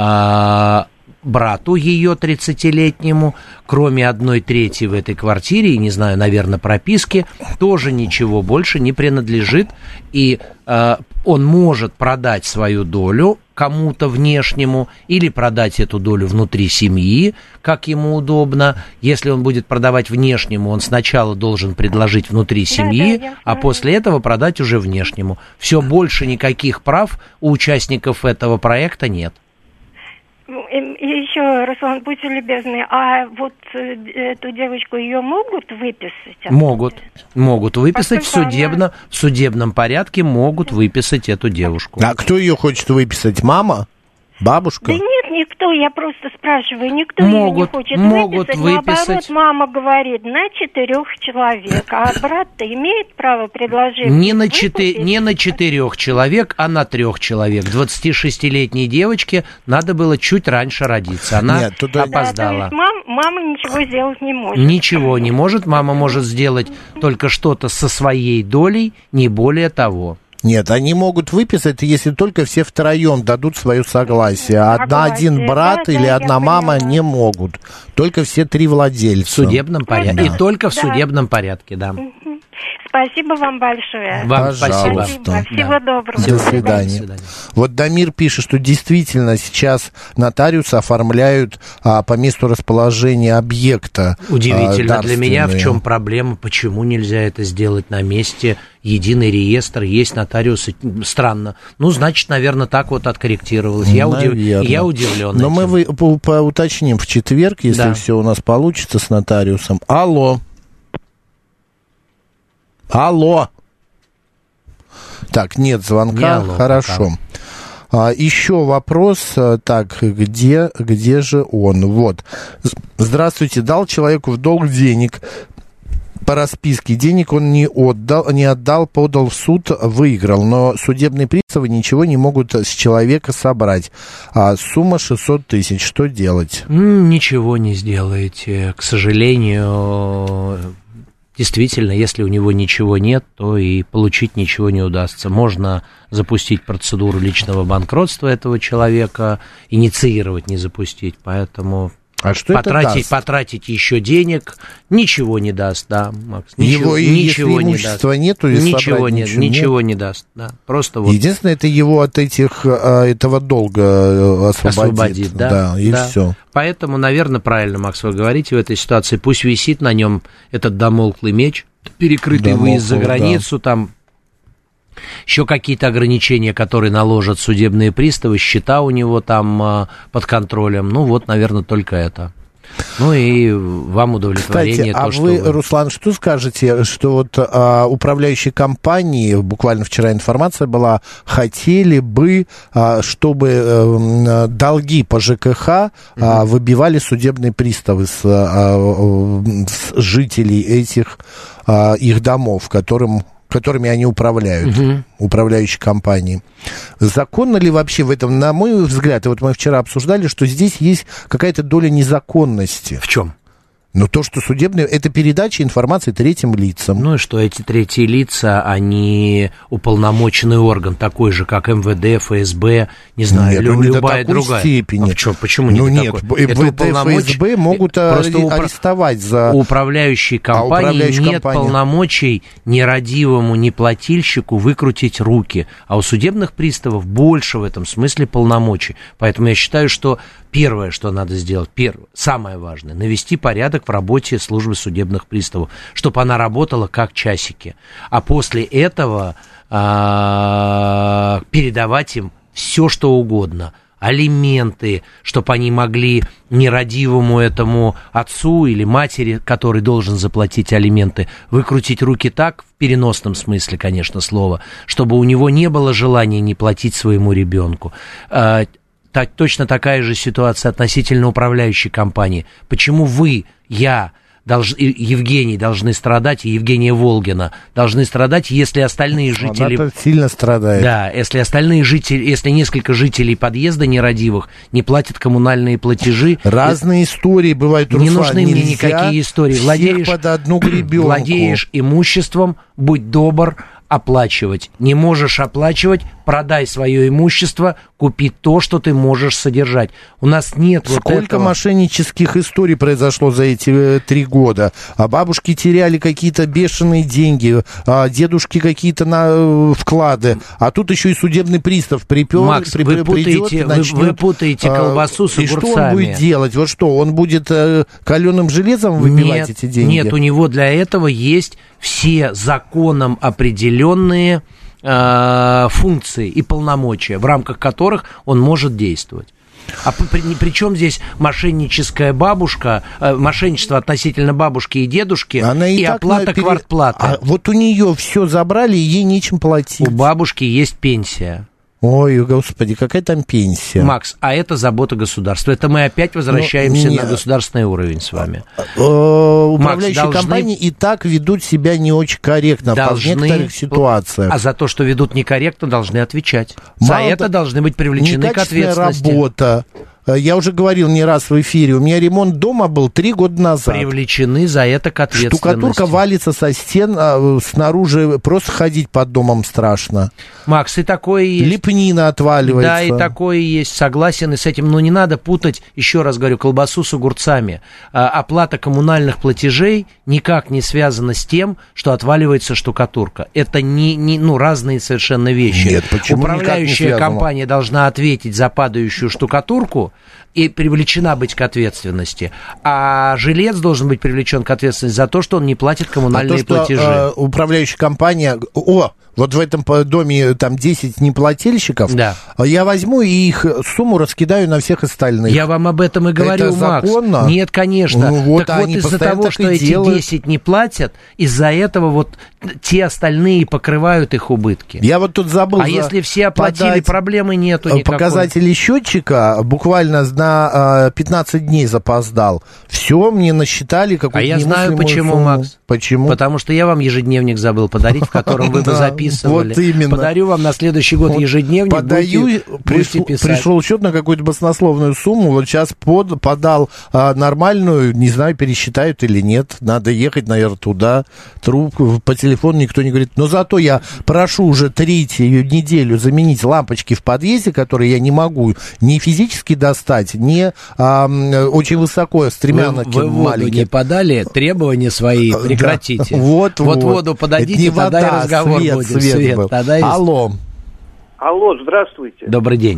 [SPEAKER 4] А, брату ее тридцатилетнему, кроме одной трети в этой квартире, и, не знаю, наверное, прописки, тоже ничего больше не принадлежит, и э, он может продать свою долю кому-то внешнему или продать эту долю внутри семьи, как ему удобно. Если он будет продавать внешнему, он сначала должен предложить внутри семьи, да, да, а после этого продать уже внешнему. Все, больше никаких прав у участников этого проекта нет.
[SPEAKER 10] И еще, Руслан, будьте любезны, а вот эту девочку ее могут выписать? Оттуда?
[SPEAKER 4] Могут, могут выписать в, судебно,
[SPEAKER 10] она...
[SPEAKER 4] в судебном порядке, могут выписать эту девушку.
[SPEAKER 3] А кто ее хочет выписать? Мама? Бабушка?
[SPEAKER 10] Да нет, никто, я просто спрашиваю, никто
[SPEAKER 4] могут,
[SPEAKER 10] ее не хочет
[SPEAKER 4] могут
[SPEAKER 10] выписать.
[SPEAKER 4] выписать.
[SPEAKER 10] Наоборот, мама говорит, на четырех человек, а брат-то имеет право предложить?
[SPEAKER 4] Не на, четы... не на четырех человек, а на трех человек. двадцатишестилетней девочке надо было чуть раньше родиться, она нет, туда... опоздала.
[SPEAKER 10] Да, то есть мам, мама ничего сделать не может?
[SPEAKER 4] Ничего не может, мама может сделать только что-то со своей долей, не более того.
[SPEAKER 3] Нет, они могут выписать, если только все втроем дадут свое согласие. Одна, один брат да, или да, одна мама поняла. Не могут. Только все три владельца.
[SPEAKER 4] В судебном порядке.
[SPEAKER 3] Да.
[SPEAKER 4] И только в
[SPEAKER 10] да.
[SPEAKER 4] судебном порядке, да.
[SPEAKER 10] Спасибо вам большое.
[SPEAKER 4] Вам
[SPEAKER 3] Пожалуйста.
[SPEAKER 10] Спасибо. Всего
[SPEAKER 4] Да.
[SPEAKER 10] доброго.
[SPEAKER 3] До свидания.
[SPEAKER 4] До свидания.
[SPEAKER 3] Вот Дамир пишет, что действительно сейчас нотариусы оформляют а, по месту расположения объекта.
[SPEAKER 4] Удивительно
[SPEAKER 3] а,
[SPEAKER 4] для меня, в
[SPEAKER 3] дарственные.
[SPEAKER 4] чем проблема, почему нельзя это сделать на месте, единый реестр, есть нотариусы, странно. Ну, значит, наверное, так вот откорректировалось. Я, удив... Я удивлен.
[SPEAKER 3] Но
[SPEAKER 4] этим.
[SPEAKER 3] мы вы... по- поуточним в четверг, если
[SPEAKER 4] Да.
[SPEAKER 3] все у нас получится с нотариусом. Алло. Алло. Так, нет звонка.
[SPEAKER 4] Не алло,
[SPEAKER 3] Хорошо. А, еще вопрос. а, Так, где, где же он? Вот. З- Здравствуйте. Дал человеку в долг денег по расписке. Денег он не отдал, не отдал, подал в суд, выиграл. Но судебные приставы ничего не могут с человека собрать. А сумма шестьсот тысяч. Что делать?
[SPEAKER 4] М, Ничего не сделаете. К сожалению, действительно, если у него ничего нет, то и получить ничего не удастся. Можно запустить процедуру личного банкротства этого человека, инициировать, не запустить. Поэтому
[SPEAKER 3] А что
[SPEAKER 4] потратить,
[SPEAKER 3] это даст?
[SPEAKER 4] потратить еще денег ничего не даст, да, Макс.
[SPEAKER 3] Его,
[SPEAKER 4] Ничего,
[SPEAKER 3] и
[SPEAKER 4] ничего
[SPEAKER 3] если
[SPEAKER 4] не
[SPEAKER 3] имущества
[SPEAKER 4] даст.
[SPEAKER 3] нету, и
[SPEAKER 4] Ничего
[SPEAKER 3] собрать
[SPEAKER 4] нет,
[SPEAKER 3] ничего,
[SPEAKER 4] ничего не даст. Да. Просто вот
[SPEAKER 3] Единственное, это его от этих, а, этого долга э, освободит.
[SPEAKER 4] освободит, да,
[SPEAKER 3] и
[SPEAKER 4] да.
[SPEAKER 3] все.
[SPEAKER 4] Поэтому, наверное, правильно, Макс, вы говорите в этой ситуации, пусть висит на нем этот дамоклый меч, перекрытый
[SPEAKER 3] Дамоклов,
[SPEAKER 4] выезд за границу,
[SPEAKER 3] да.
[SPEAKER 4] там еще какие-то ограничения, которые наложат судебные приставы, счета у него там а, под контролем, ну вот, наверное, только это. Ну и вам удовлетворение.
[SPEAKER 3] Кстати, а
[SPEAKER 4] то, что
[SPEAKER 3] вы,
[SPEAKER 4] вы...
[SPEAKER 3] Руслан, что скажете, что вот а, управляющие компании, буквально вчера информация была, хотели бы, а, чтобы а, долги по ЖКХ а, выбивали судебные приставы с, а, с жителей этих а, их домов, которым которыми они управляют, угу. управляющие компании. Законно ли вообще в этом, на мой взгляд, и вот мы вчера обсуждали, что здесь есть какая-то доля незаконности.
[SPEAKER 4] В чем?
[SPEAKER 3] Но то, что судебные, это передача информации третьим лицам.
[SPEAKER 4] Ну и что эти третьи лица, они уполномоченный орган, такой же, как эм вэ дэ, эф эс бэ, не знаю,
[SPEAKER 3] нет,
[SPEAKER 4] лю-
[SPEAKER 3] ну, не
[SPEAKER 4] любая
[SPEAKER 3] до такой
[SPEAKER 4] другая.
[SPEAKER 3] степени.
[SPEAKER 4] А что, почему не
[SPEAKER 3] ну,
[SPEAKER 4] до
[SPEAKER 3] нет,
[SPEAKER 4] такой?
[SPEAKER 3] эм вэ дэ, эф эс бэ могут
[SPEAKER 4] Просто
[SPEAKER 3] упра... арестовать за...
[SPEAKER 4] У управляющей компании
[SPEAKER 3] а управляющей
[SPEAKER 4] нет
[SPEAKER 3] компании...
[SPEAKER 4] полномочий нерадивому, ни плательщику выкрутить руки, а у судебных приставов больше в этом смысле полномочий. Поэтому я считаю, что первое, что надо сделать, первое, самое важное, навести порядок в работе службы судебных приставов, чтобы она работала как часики. А после этого а, передавать им все, что угодно. Алименты, чтобы они могли нерадивому этому отцу или матери, который должен заплатить алименты, выкрутить руки так, в переносном смысле, конечно, слова, чтобы у него не было желания не платить своему ребенку. А, так, точно такая же ситуация относительно управляющей компании. Почему вы, я, Долж... Евгений должны страдать, и Евгения Волгина должны страдать, если остальные жители...
[SPEAKER 3] Она сильно страдает.
[SPEAKER 4] Да, если остальные жители, если несколько жителей подъезда нерадивых не платят коммунальные платежи...
[SPEAKER 3] Разные истории бывают, Руслан.
[SPEAKER 4] Не нужны мне никакие истории. Владеешь,
[SPEAKER 3] под одну гребенку.
[SPEAKER 4] Владеешь имуществом, будь добр, оплачивать. Не можешь оплачивать, продай свое имущество, купи то, что ты можешь содержать. У нас нет вот этого.
[SPEAKER 3] Сколько мошеннических историй произошло за эти э, три года? А бабушки теряли какие-то бешеные деньги, а дедушки какие-то на, э, вклады, а тут еще и судебный пристав припер,
[SPEAKER 4] Макс,
[SPEAKER 3] при,
[SPEAKER 4] вы путаете,
[SPEAKER 3] придет,
[SPEAKER 4] вы,
[SPEAKER 3] начнет,
[SPEAKER 4] вы путаете колбасу с
[SPEAKER 3] и
[SPEAKER 4] огурцами.
[SPEAKER 3] что он будет делать? Вот что, он будет э, каленым железом выбивать
[SPEAKER 4] нет,
[SPEAKER 3] эти деньги?
[SPEAKER 4] Нет, у него для этого есть все законом определенные э, функции и полномочия, в рамках которых он может действовать. А при, при чем здесь мошенническая бабушка, э, мошенничество относительно бабушки и дедушки,
[SPEAKER 3] Она и,
[SPEAKER 4] и оплата
[SPEAKER 3] пере...
[SPEAKER 4] квартплаты?
[SPEAKER 3] А вот у нее все забрали, и ей нечем платить.
[SPEAKER 4] У бабушки есть пенсия.
[SPEAKER 3] Ой, господи, какая там пенсия?
[SPEAKER 4] Макс, а это забота государства. Это мы опять возвращаемся
[SPEAKER 3] ну,
[SPEAKER 4] на государственный уровень с вами.
[SPEAKER 3] Управляющие Макс, компании должны... и так ведут себя не очень корректно
[SPEAKER 4] должны...
[SPEAKER 3] в некоторых ситуациях.
[SPEAKER 4] А за то, что ведут некорректно, должны отвечать. Мало за это должны быть привлечены к ответственности.
[SPEAKER 3] Работа. Я уже говорил не раз в эфире, у меня ремонт дома был три года назад.
[SPEAKER 4] Привлечены за это к ответственности.
[SPEAKER 3] Штукатурка валится со стен, а снаружи просто ходить под домом страшно.
[SPEAKER 4] Макс, и такое есть.
[SPEAKER 3] Лепнина отваливается.
[SPEAKER 4] Да, и такое есть, согласен и с этим. Но не надо путать, еще раз говорю, колбасу с огурцами. А, оплата коммунальных платежей никак не связана с тем, что отваливается штукатурка. Это не, не ну, разные совершенно вещи.
[SPEAKER 3] Нет, почему
[SPEAKER 4] Управляющая компания должна ответить за падающую штукатурку и привлечена быть к ответственности. А жилец должен быть привлечен к ответственности за то, что он не платит коммунальные
[SPEAKER 3] а то,
[SPEAKER 4] платежи.
[SPEAKER 3] Что, э, управляющая компания... О, вот в этом доме там десять неплательщиков,
[SPEAKER 4] да.
[SPEAKER 3] Я возьму и их сумму раскидаю на всех остальных.
[SPEAKER 4] Я вам об этом и говорю,
[SPEAKER 3] это
[SPEAKER 4] Макс.
[SPEAKER 3] Законно?
[SPEAKER 4] Нет, конечно.
[SPEAKER 3] Ну, вот
[SPEAKER 4] так вот из-за того, что эти
[SPEAKER 3] делают.
[SPEAKER 4] десять не платят, из-за этого вот те остальные покрывают их убытки.
[SPEAKER 3] Я вот тут забыл.
[SPEAKER 4] А если все оплатили, проблемы нету никакой.
[SPEAKER 3] Показатели счетчика буквально на пятнадцать дней запоздал. Все, мне насчитали какую-то.
[SPEAKER 4] А я знаю почему,
[SPEAKER 3] сумму.
[SPEAKER 4] Макс.
[SPEAKER 3] Почему?
[SPEAKER 4] Потому что я вам ежедневник забыл подарить, в котором вы бы записывали.
[SPEAKER 3] Вот именно.
[SPEAKER 4] Подарю вам на следующий год ежедневник.
[SPEAKER 3] Подаю, пришел счет на какую-то баснословную сумму. Вот сейчас под, подал а, нормальную, не знаю, пересчитают или нет. Надо ехать, наверное, туда. Трубку по телефону никто не говорит. Но зато я прошу уже третью неделю заменить лампочки в подъезде, которые я не могу ни физически достать, ни а, очень высоко, стремянки
[SPEAKER 4] маленькие. Вы воду не подали, требования свои прекратите.
[SPEAKER 3] Да, вот,
[SPEAKER 4] вот,
[SPEAKER 3] вот
[SPEAKER 4] воду подадите, тогда
[SPEAKER 3] вода,
[SPEAKER 4] и разговор
[SPEAKER 3] свет,
[SPEAKER 4] будет.
[SPEAKER 3] Свет
[SPEAKER 4] свет.
[SPEAKER 3] Был.
[SPEAKER 4] Тогда и...
[SPEAKER 3] Алло.
[SPEAKER 11] Алло, здравствуйте.
[SPEAKER 4] Добрый день.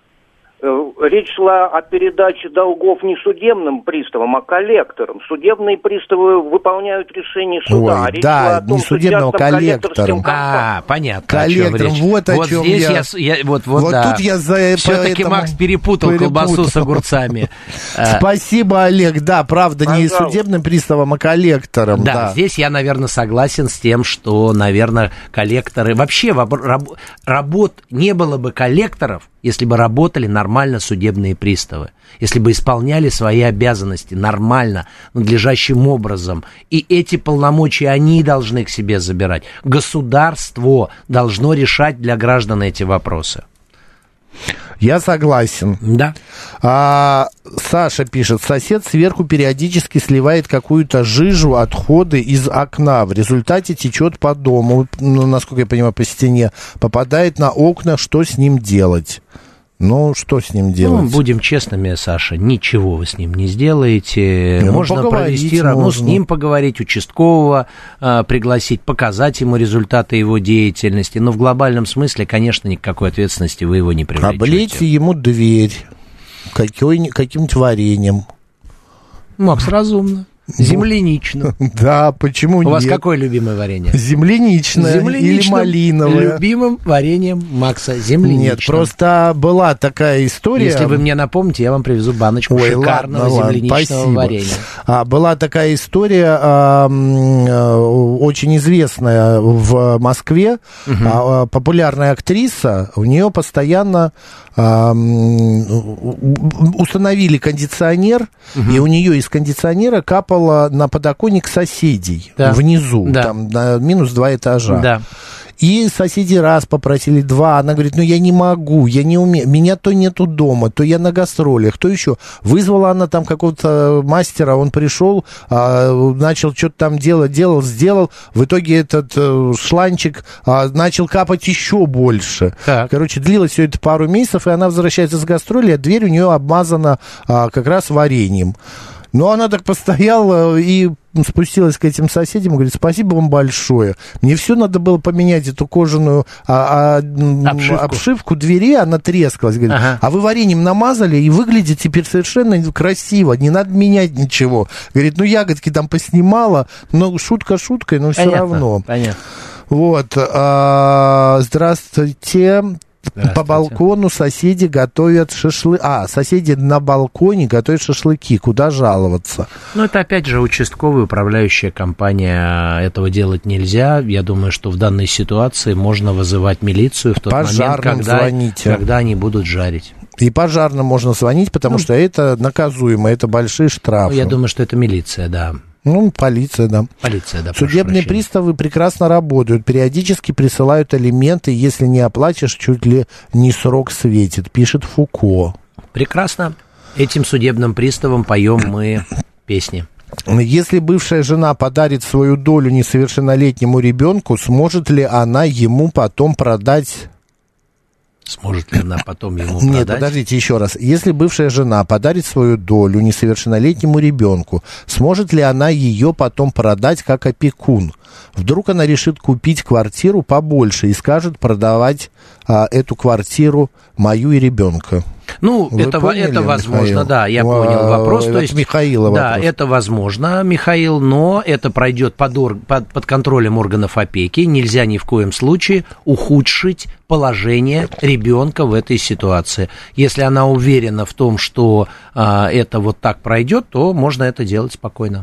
[SPEAKER 11] Речь шла о передаче долгов не судебным приставам, а коллекторам. Судебные приставы выполняют решение суда.
[SPEAKER 3] Ой,
[SPEAKER 11] а речь
[SPEAKER 3] да,
[SPEAKER 11] шла о том,
[SPEAKER 3] не судебным, коллекторам.
[SPEAKER 4] А, понятно.
[SPEAKER 3] Коллекторам, вот о
[SPEAKER 4] вот
[SPEAKER 3] чем
[SPEAKER 4] здесь
[SPEAKER 3] я...
[SPEAKER 4] я, я вот, вот,
[SPEAKER 3] вот
[SPEAKER 4] да.
[SPEAKER 3] тут я за
[SPEAKER 4] Все-таки Макс перепутал, перепутал колбасу с огурцами.
[SPEAKER 3] Спасибо, Олег. Да, правда, не судебным приставам, а коллекторам.
[SPEAKER 4] Да,
[SPEAKER 3] да,
[SPEAKER 4] здесь я, наверное, согласен с тем, что, наверное, коллекторы... Вообще, работ не было бы коллекторов, если бы работали нормально судебные приставы, если бы исполняли свои обязанности нормально, надлежащим образом. И эти полномочия они должны к себе забирать. Государство должно решать для граждан эти вопросы.
[SPEAKER 3] Я согласен.
[SPEAKER 4] Да.
[SPEAKER 3] А, Саша пишет, сосед сверху периодически сливает какую-то жижу, отходы из окна. В результате течет по дому, ну, насколько я понимаю, по стене, попадает на окна. Что с ним делать? Ну, что с ним делать?
[SPEAKER 4] Ну, будем честными, Саша, ничего вы с ним не сделаете. Ну, можно провести, можно. Ну, с ним поговорить, участкового э, пригласить, показать ему результаты его деятельности. Но в глобальном смысле, конечно, никакой ответственности вы его не привлечете.
[SPEAKER 3] Облейте ему дверь какой, каким-нибудь вареньем.
[SPEAKER 4] Макс, разумно. Землянично.
[SPEAKER 3] Да, почему нет?
[SPEAKER 4] У вас какое любимое варенье?
[SPEAKER 3] Земляничное или малиновое.
[SPEAKER 4] Любимым вареньем Макса земляничным.
[SPEAKER 3] Нет, просто была такая история.
[SPEAKER 4] Если вы мне напомните, я вам привезу баночку Ой, шикарного ладно, земляничного ладно, варенья. А,
[SPEAKER 3] была такая история, а, а, очень известная в Москве. Угу. А, популярная актриса, у нее постоянно а, установили кондиционер, угу. и у нее из кондиционера капал на подоконник соседей, да. внизу, да. там на минус два этажа.
[SPEAKER 4] Да.
[SPEAKER 3] И соседи раз попросили, два. Она говорит, ну я не могу, я не умею. Меня то нету дома, то я на гастролях, то еще. Вызвала она там какого-то мастера, он пришел, а, начал что-то там делать, делал, сделал. В итоге этот а, шланчик а, начал капать еще больше. Так. Короче, длилось все это пару месяцев, и она возвращается с гастролей, а дверь у нее обмазана а, как раз вареньем. Но она так постояла и спустилась к этим соседям и говорит, спасибо вам большое. Мне все надо было поменять, эту кожаную а, а, обшивку. обшивку двери, она трескалась. Говорит, ага. а вы вареньем намазали и выглядит теперь совершенно красиво, не надо менять ничего. Говорит, ну ягодки там поснимала, но шутка шуткой, но все понятно, равно.
[SPEAKER 4] Понятно.
[SPEAKER 3] Вот. А, здравствуйте. По балкону соседи готовят шашлыки. А, соседи на балконе готовят шашлыки. Куда жаловаться?
[SPEAKER 4] Ну, это опять же участковая управляющая компания. Этого делать нельзя. Я думаю, что в данной ситуации можно вызывать милицию в тот
[SPEAKER 3] пожарным
[SPEAKER 4] момент, когда,
[SPEAKER 3] звоните.
[SPEAKER 4] когда они будут жарить.
[SPEAKER 3] И пожарным можно звонить, потому ну, что это наказуемо, это большие штрафы.
[SPEAKER 4] Ну, я думаю, что это милиция, да.
[SPEAKER 3] Ну, полиция, да.
[SPEAKER 4] Полиция, да.
[SPEAKER 3] Судебные приставы прекрасно работают, периодически присылают алименты, если не оплатишь, чуть ли не срок светит, пишет Фуко.
[SPEAKER 4] Прекрасно. Этим судебным приставам поем мы песни.
[SPEAKER 3] Если бывшая жена подарит свою долю несовершеннолетнему ребенку, сможет ли она ему потом продать...
[SPEAKER 4] Сможет ли она потом ему продать?
[SPEAKER 3] Нет, подождите еще раз. Если бывшая жена подарит свою долю несовершеннолетнему ребенку, сможет ли она ее потом продать как опекун? Вдруг она решит купить квартиру побольше и скажет продавать а, эту квартиру мою и ребенка.
[SPEAKER 4] Ну,
[SPEAKER 3] Вы
[SPEAKER 4] это,
[SPEAKER 3] поняли,
[SPEAKER 4] это возможно,
[SPEAKER 3] Михаил?
[SPEAKER 4] да, я понял вопрос.
[SPEAKER 3] Это
[SPEAKER 4] То есть,
[SPEAKER 3] Михаила
[SPEAKER 4] да,
[SPEAKER 3] вопрос.
[SPEAKER 4] это возможно, Михаил, но это пройдет под, ор, под, под контролем органов опеки. Нельзя ни в коем случае ухудшить положение ребенка в этой ситуации. Если она уверена в том, что а, это вот так пройдет, то можно это делать спокойно.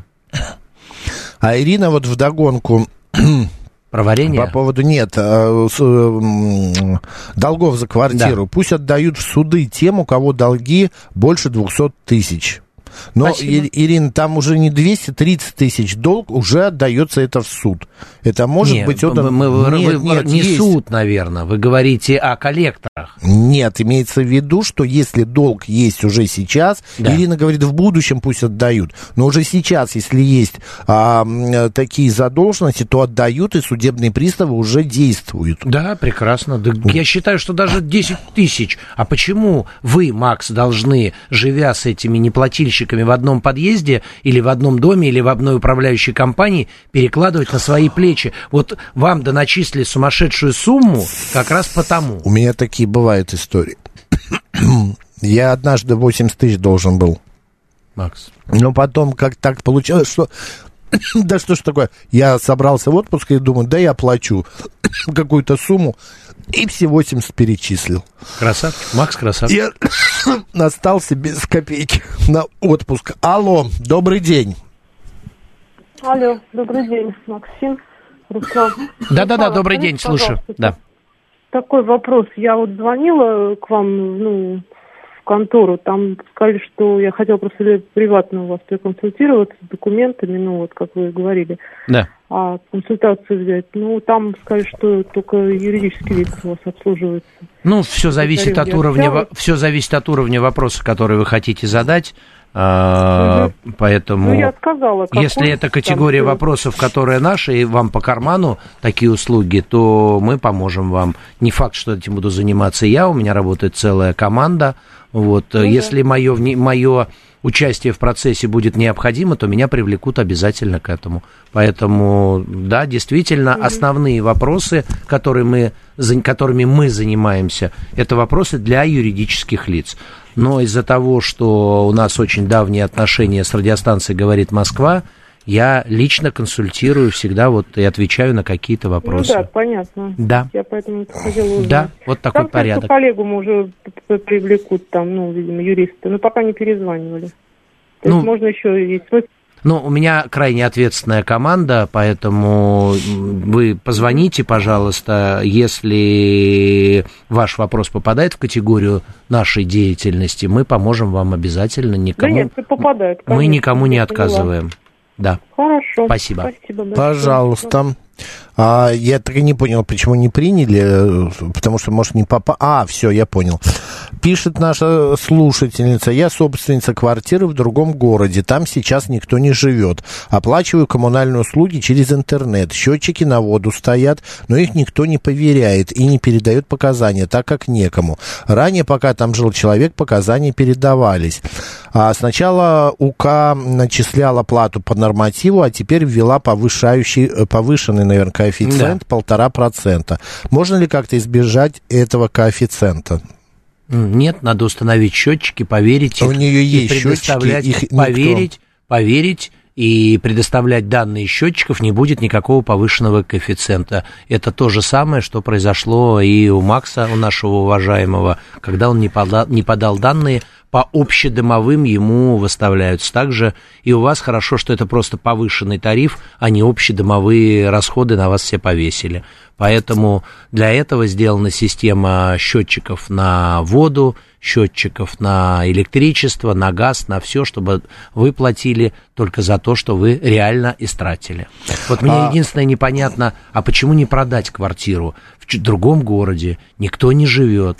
[SPEAKER 3] А Ирина вот вдогонку...
[SPEAKER 4] Про варенье?
[SPEAKER 3] По поводу, нет, э, с, э, долгов за квартиру. Да. Пусть отдают в суды тем, у кого долги больше двухсот тысяч. Но, И, Ирина, там уже не двести тридцать тысяч долг, уже отдается это в суд. Это может
[SPEAKER 4] нет,
[SPEAKER 3] быть... Это...
[SPEAKER 4] Мы, мы,
[SPEAKER 3] нет,
[SPEAKER 4] вы,
[SPEAKER 3] нет,
[SPEAKER 4] не
[SPEAKER 3] есть.
[SPEAKER 4] суд, наверное, вы говорите о коллекторах.
[SPEAKER 3] Нет, имеется в виду, что если долг есть уже сейчас, да. Ирина говорит, в будущем пусть отдают, но уже сейчас, если есть а, такие задолженности, то отдают, и судебные приставы уже действуют.
[SPEAKER 4] Да, прекрасно. Да, я считаю, что даже десять тысяч. А почему вы, Макс, должны, живя с этими неплательщиками в одном подъезде, или в одном доме, или в одной управляющей компании, перекладывать на свои плечи? Вот вам доначислили сумасшедшую сумму как раз потому.
[SPEAKER 3] У меня такие бывают истории. Я однажды восемьдесят тысяч должен был.
[SPEAKER 4] Макс.
[SPEAKER 3] Но потом как так получилось, что... Да что ж такое? Я собрался в отпуск и думаю, да я плачу какую-то сумму, и все восемьдесят перечислил.
[SPEAKER 4] Красавчик. Макс красавчик.
[SPEAKER 3] Я остался без копейки на отпуск. Алло, добрый день.
[SPEAKER 12] Алло, добрый день, Максим, Руслан.
[SPEAKER 4] Да-да-да, добрый день, слушаю. Да.
[SPEAKER 12] Такой вопрос. Я вот звонила к вам, ну, в контору, там сказали, что я хотела просто приватно у вас проконсультироваться с документами, ну, вот, как вы говорили.
[SPEAKER 4] Да.
[SPEAKER 12] А консультацию взять. Ну, там сказали, что только юридический лиц у вас обслуживается.
[SPEAKER 4] Ну, все зависит от уровня, все зависит от уровня вопроса, который вы хотите задать. А, угу. Поэтому,
[SPEAKER 12] ну, я сказала,
[SPEAKER 4] если это категория там вопросов, которые наши, и вам по карману такие услуги, то мы поможем вам. Не факт, что этим буду заниматься я, у меня работает целая команда. Вот. Ну, если да. мое, мое участие в процессе будет необходимо, то меня привлекут обязательно к этому. Поэтому, да, действительно, угу. основные вопросы, которые мы, которыми мы занимаемся, это вопросы для юридических лиц. Но из-за того, что у нас очень давние отношения с радиостанцией «Говорит Москва», я лично консультирую всегда вот и отвечаю на какие-то вопросы.
[SPEAKER 12] Ну да, понятно.
[SPEAKER 4] Да.
[SPEAKER 12] Я поэтому хотела узнать.
[SPEAKER 4] Да, вот такой
[SPEAKER 12] там,
[SPEAKER 4] порядок.
[SPEAKER 12] Там коллегу мы уже привлекут, там, ну, видимо, юристы, но пока не перезванивали. То ну, есть можно еще есть смысл.
[SPEAKER 4] Ну, у меня крайне ответственная команда, поэтому вы позвоните, пожалуйста, если ваш вопрос попадает в категорию нашей деятельности, мы поможем вам обязательно. Никому...
[SPEAKER 12] Да нет, попадает, конечно,
[SPEAKER 4] мы никому не отказываем. Да.
[SPEAKER 12] Хорошо.
[SPEAKER 4] Спасибо.
[SPEAKER 12] Спасибо большое.
[SPEAKER 3] Пожалуйста. А, я так и не понял, почему не приняли, потому что, может, не попа... А, все, я понял. Пишет наша слушательница: я собственница квартиры в другом городе, там сейчас никто не живет. Оплачиваю коммунальные услуги через интернет. Счетчики на воду стоят, но их никто не проверяет и не передает показания, так как некому. Ранее, пока там жил человек, показания передавались. А сначала УК начисляла плату по нормативу, а теперь ввела повышающий, повышенный, наверное, коэффициент полтора процента. Можно ли как-то избежать этого коэффициента?
[SPEAKER 4] Нет, надо установить счетчики, поверить их.
[SPEAKER 3] У нее есть
[SPEAKER 4] и предоставлять, счетчики, их поверить, поверить и предоставлять данные счетчиков, не будет никакого повышенного коэффициента. Это то же самое, что произошло и у Макса, у нашего уважаемого, когда он не подал, не подал данные, по общедомовым ему выставляются. Также и у вас хорошо, что это просто повышенный тариф, а не общедомовые расходы на вас все повесили. Поэтому для этого сделана система счетчиков на воду, счетчиков на электричество, на газ, на все, чтобы вы платили только за то, что вы реально истратили. Вот мне а... единственное непонятно, а почему не продать квартиру в другом городе, никто не живет,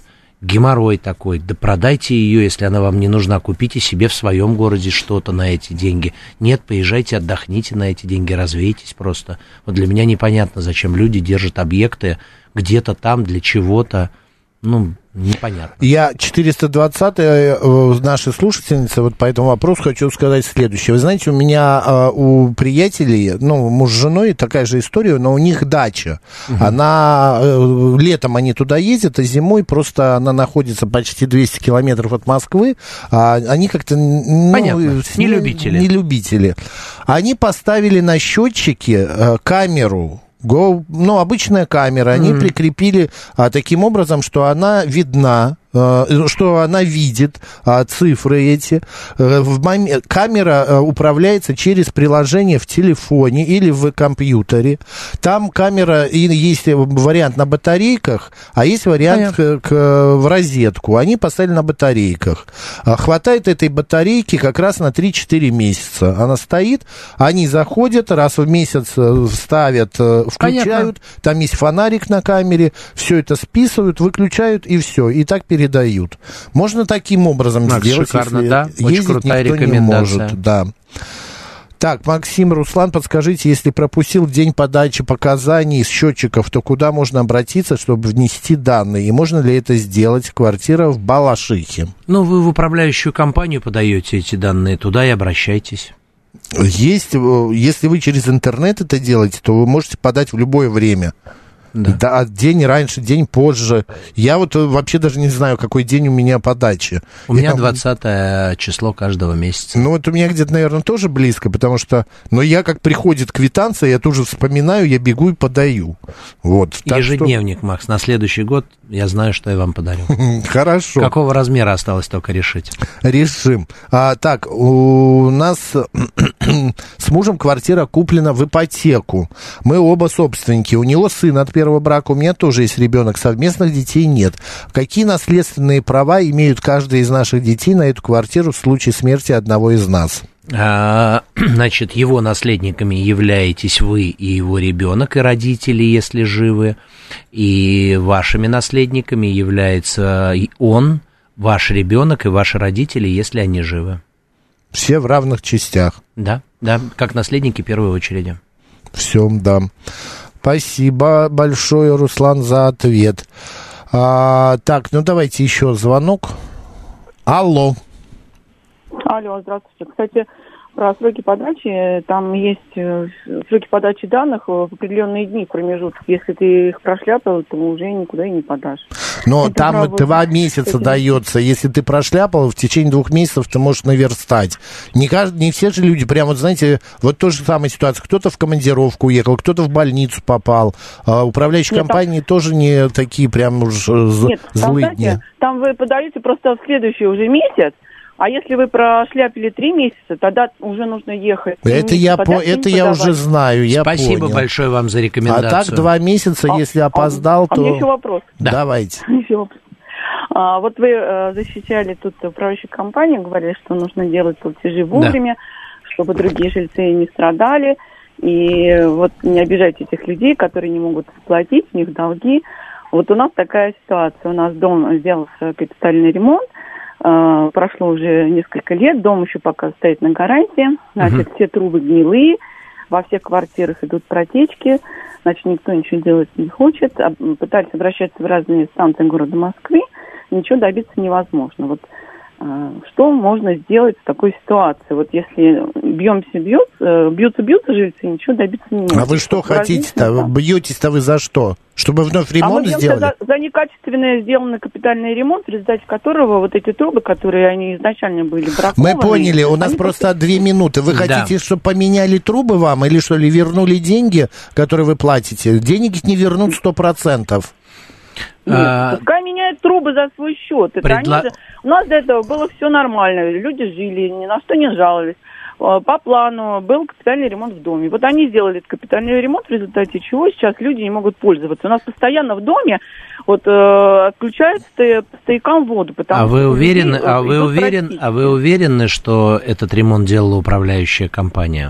[SPEAKER 4] геморрой такой, да продайте ее, если она вам не нужна, купите себе в своем городе что-то на эти деньги. Нет, поезжайте, отдохните на эти деньги, развейтесь просто. Вот для меня непонятно, зачем люди держат объекты где-то там, для чего-то, ну, непонятно.
[SPEAKER 3] Я четыреста двадцатая нашей слушательницы, вот по этому вопросу хочу сказать следующее. Вы знаете, у меня у приятелей, ну, муж с женой, такая же история, но у них дача. Угу. Она, летом они туда ездят, а зимой просто она находится почти двести километров от Москвы, а они как-то... Ну,
[SPEAKER 4] понятно, не любители.
[SPEAKER 3] Не любители. Они поставили на счетчике камеру, Go, ну, обычная камера, они mm-hmm. прикрепили а, таким образом, что она видна, а, что она видит а, цифры эти. А, в момент, камера а, управляется через приложение в телефоне или в компьютере. Там камера, и есть вариант на батарейках, а есть вариант к, к, в розетку. Они поставили на батарейках. А, хватает этой батарейки как раз на три-четыре месяца. Она стоит, они заходят, раз в месяц ставят... включают, понятно. Там есть фонарик на камере, все это списывают, выключают и все, и так передают. Можно таким образом Макс, сделать,
[SPEAKER 4] шикарно,
[SPEAKER 3] если
[SPEAKER 4] да? Очень
[SPEAKER 3] ездить
[SPEAKER 4] крутая
[SPEAKER 3] никто
[SPEAKER 4] рекомендация.
[SPEAKER 3] Не может. Да. Так, Максим, Руслан, подскажите, если пропустил день подачи показаний с счетчиков, то куда можно обратиться, чтобы внести данные? И можно ли это сделать? Квартира в Балашихе.
[SPEAKER 4] Ну, вы в управляющую компанию подаете эти данные, туда и обращайтесь.
[SPEAKER 3] Есть, если вы через интернет это делаете, то вы можете подать в любое время. Да. Да, день раньше, день позже. Я вот вообще даже не знаю, какой день у меня подачи.
[SPEAKER 4] У меня двадцатое число каждого месяца.
[SPEAKER 3] Ну, вот у меня где-то, наверное, тоже близко, потому что... Но я, как приходит квитанция, я тоже вспоминаю, я бегу и подаю. Вот.
[SPEAKER 4] Ежедневник, что... Макс, на следующий год я знаю, что я вам подарю.
[SPEAKER 3] Хорошо.
[SPEAKER 4] Какого размера осталось только решить?
[SPEAKER 3] Решим. А, так, у нас с мужем квартира куплена в ипотеку. Мы оба собственники. У него сын от первого брака, у меня тоже есть ребенок, совместных детей нет. Какие наследственные права имеют каждый из наших детей на эту квартиру в случае смерти одного из нас?
[SPEAKER 4] А, значит, его наследниками являетесь вы и его ребенок, и родители, если живы, и вашими наследниками является он, ваш ребенок и ваши родители, если они живы.
[SPEAKER 3] Все в равных частях.
[SPEAKER 4] Да, да, как наследники первой очереди.
[SPEAKER 3] Все, да. Спасибо большое, Руслан, за ответ. А, так, ну давайте еще звонок. Алло.
[SPEAKER 13] Алло, здравствуйте. Кстати, про сроки подачи, там есть сроки подачи данных в определенные дни промежуток. Если ты их прошляпал, то уже никуда и не подашь.
[SPEAKER 3] Но это там правда, два месяца это... дается. Если ты прошляпал, в течение двух месяцев ты можешь наверстать. Не, каждый, не все же люди, прям вот знаете, вот та же самая ситуация. Кто-то в командировку уехал, кто-то в больницу попал. А управляющие Нет, компании там... тоже не такие прям уж Нет, злые
[SPEAKER 13] там,
[SPEAKER 3] дни.
[SPEAKER 13] Знаете, там вы подаете просто в следующий уже месяц. А если вы прошляпили три месяца, тогда уже нужно ехать.
[SPEAKER 3] Это я, по, это я уже знаю, я
[SPEAKER 4] Спасибо
[SPEAKER 3] понял.
[SPEAKER 4] большое вам за рекомендацию.
[SPEAKER 3] А так два месяца,
[SPEAKER 13] а,
[SPEAKER 3] если опоздал,
[SPEAKER 13] а,
[SPEAKER 3] то...
[SPEAKER 13] А мне еще вопрос.
[SPEAKER 3] Да. Давайте.
[SPEAKER 13] Еще вопрос. А, вот вы а, защищали тут управляющую компанию, говорили, что нужно делать платежи вовремя, да. чтобы другие жильцы не страдали. И вот не обижайте этих людей, которые не могут платить, у них долги. Вот у нас такая ситуация. У нас дом сделался капитальный ремонт. Uh, прошло уже несколько лет, дом еще пока стоит на гарантии, значит, uh-huh. все трубы гнилые, во всех квартирах идут протечки, значит, никто ничего делать не хочет, пытались обращаться в разные станции города Москвы, ничего добиться невозможно. Вот uh, что можно сделать в такой ситуации? Вот если бьемся, бьются, бьются, бьются жильцы, ничего добиться не можем.
[SPEAKER 3] А вы что хотите-то? Бьетесь-то вы за что? Чтобы вновь ремонт
[SPEAKER 13] а
[SPEAKER 3] сделали?
[SPEAKER 13] За, за некачественно сделанный капитальный ремонт, в результате которого вот эти трубы, которые они изначально были бракованы...
[SPEAKER 3] Мы поняли, у нас просто просто две минуты. Вы да. хотите, чтобы поменяли трубы вам, или что ли, вернули деньги, которые вы платите? Денег не вернут сто процентов.
[SPEAKER 13] Нет, а... пускай меняют трубы за свой счет. Это Предла... они же... У нас до этого было все нормально, люди жили, ни на что не жаловались. По плану был капитальный ремонт в доме. Вот они сделали этот капитальный ремонт, в результате чего сейчас люди не могут пользоваться. У нас постоянно в доме вот, э, отключают по стоякам воду.
[SPEAKER 4] А вы уверены, а вы уверены, а вы уверены, что этот ремонт делала управляющая компания?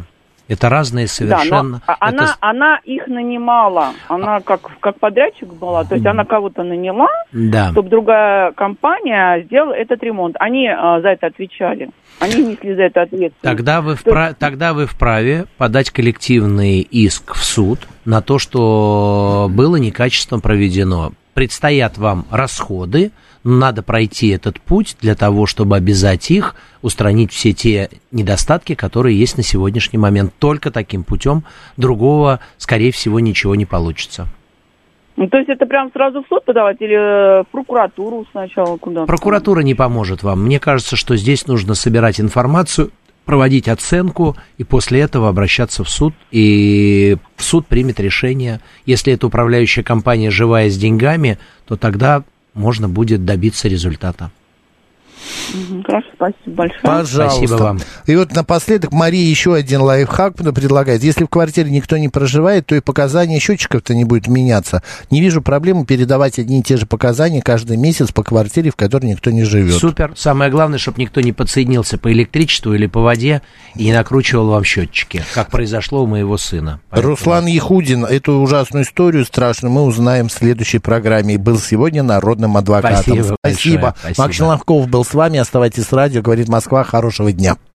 [SPEAKER 4] Это разные совершенно...
[SPEAKER 13] Да, но она,
[SPEAKER 4] это...
[SPEAKER 13] она их нанимала, она как, как подрядчик была, то есть она кого-то наняла,
[SPEAKER 4] да.
[SPEAKER 13] чтобы другая компания сделала этот ремонт. Они а, за это отвечали, они несли за это ответственность.
[SPEAKER 4] Тогда вы, вправ... есть... Тогда вы вправе подать коллективный иск в суд на то, что было некачественно проведено. Предстоят вам расходы, надо пройти этот путь для того, чтобы обязать их устранить все те недостатки, которые есть на сегодняшний момент. Только таким путем, другого, скорее всего, ничего не получится.
[SPEAKER 13] Ну, то есть это прям сразу в суд подавать или в прокуратуру сначала куда-то?
[SPEAKER 4] Прокуратура не поможет вам. Мне кажется, что здесь нужно собирать информацию, проводить оценку и после этого обращаться в суд, и суд примет решение. Если эта управляющая компания живая с деньгами, то тогда можно будет добиться результата.
[SPEAKER 13] Хорошо, спасибо большое.
[SPEAKER 3] Пожалуйста.
[SPEAKER 4] Спасибо вам.
[SPEAKER 3] И вот напоследок Мария еще один лайфхак предлагает. Если в квартире никто не проживает, то и показания счетчиков-то не будет меняться. Не вижу проблемы передавать одни и те же показания каждый месяц по квартире, в которой никто не живет.
[SPEAKER 4] Супер. Самое главное, чтобы никто не подсоединился по электричеству или по воде и не накручивал вам счетчики, как произошло у моего сына. Поэтому...
[SPEAKER 3] Руслан Яхудин, эту ужасную историю страшную мы узнаем в следующей программе. И был сегодня народным адвокатом.
[SPEAKER 4] Спасибо.
[SPEAKER 3] Спасибо.
[SPEAKER 4] Спасибо.
[SPEAKER 3] Макс Челноков был с вами. Оставайтесь с радио. Говорит Москва. Хорошего дня.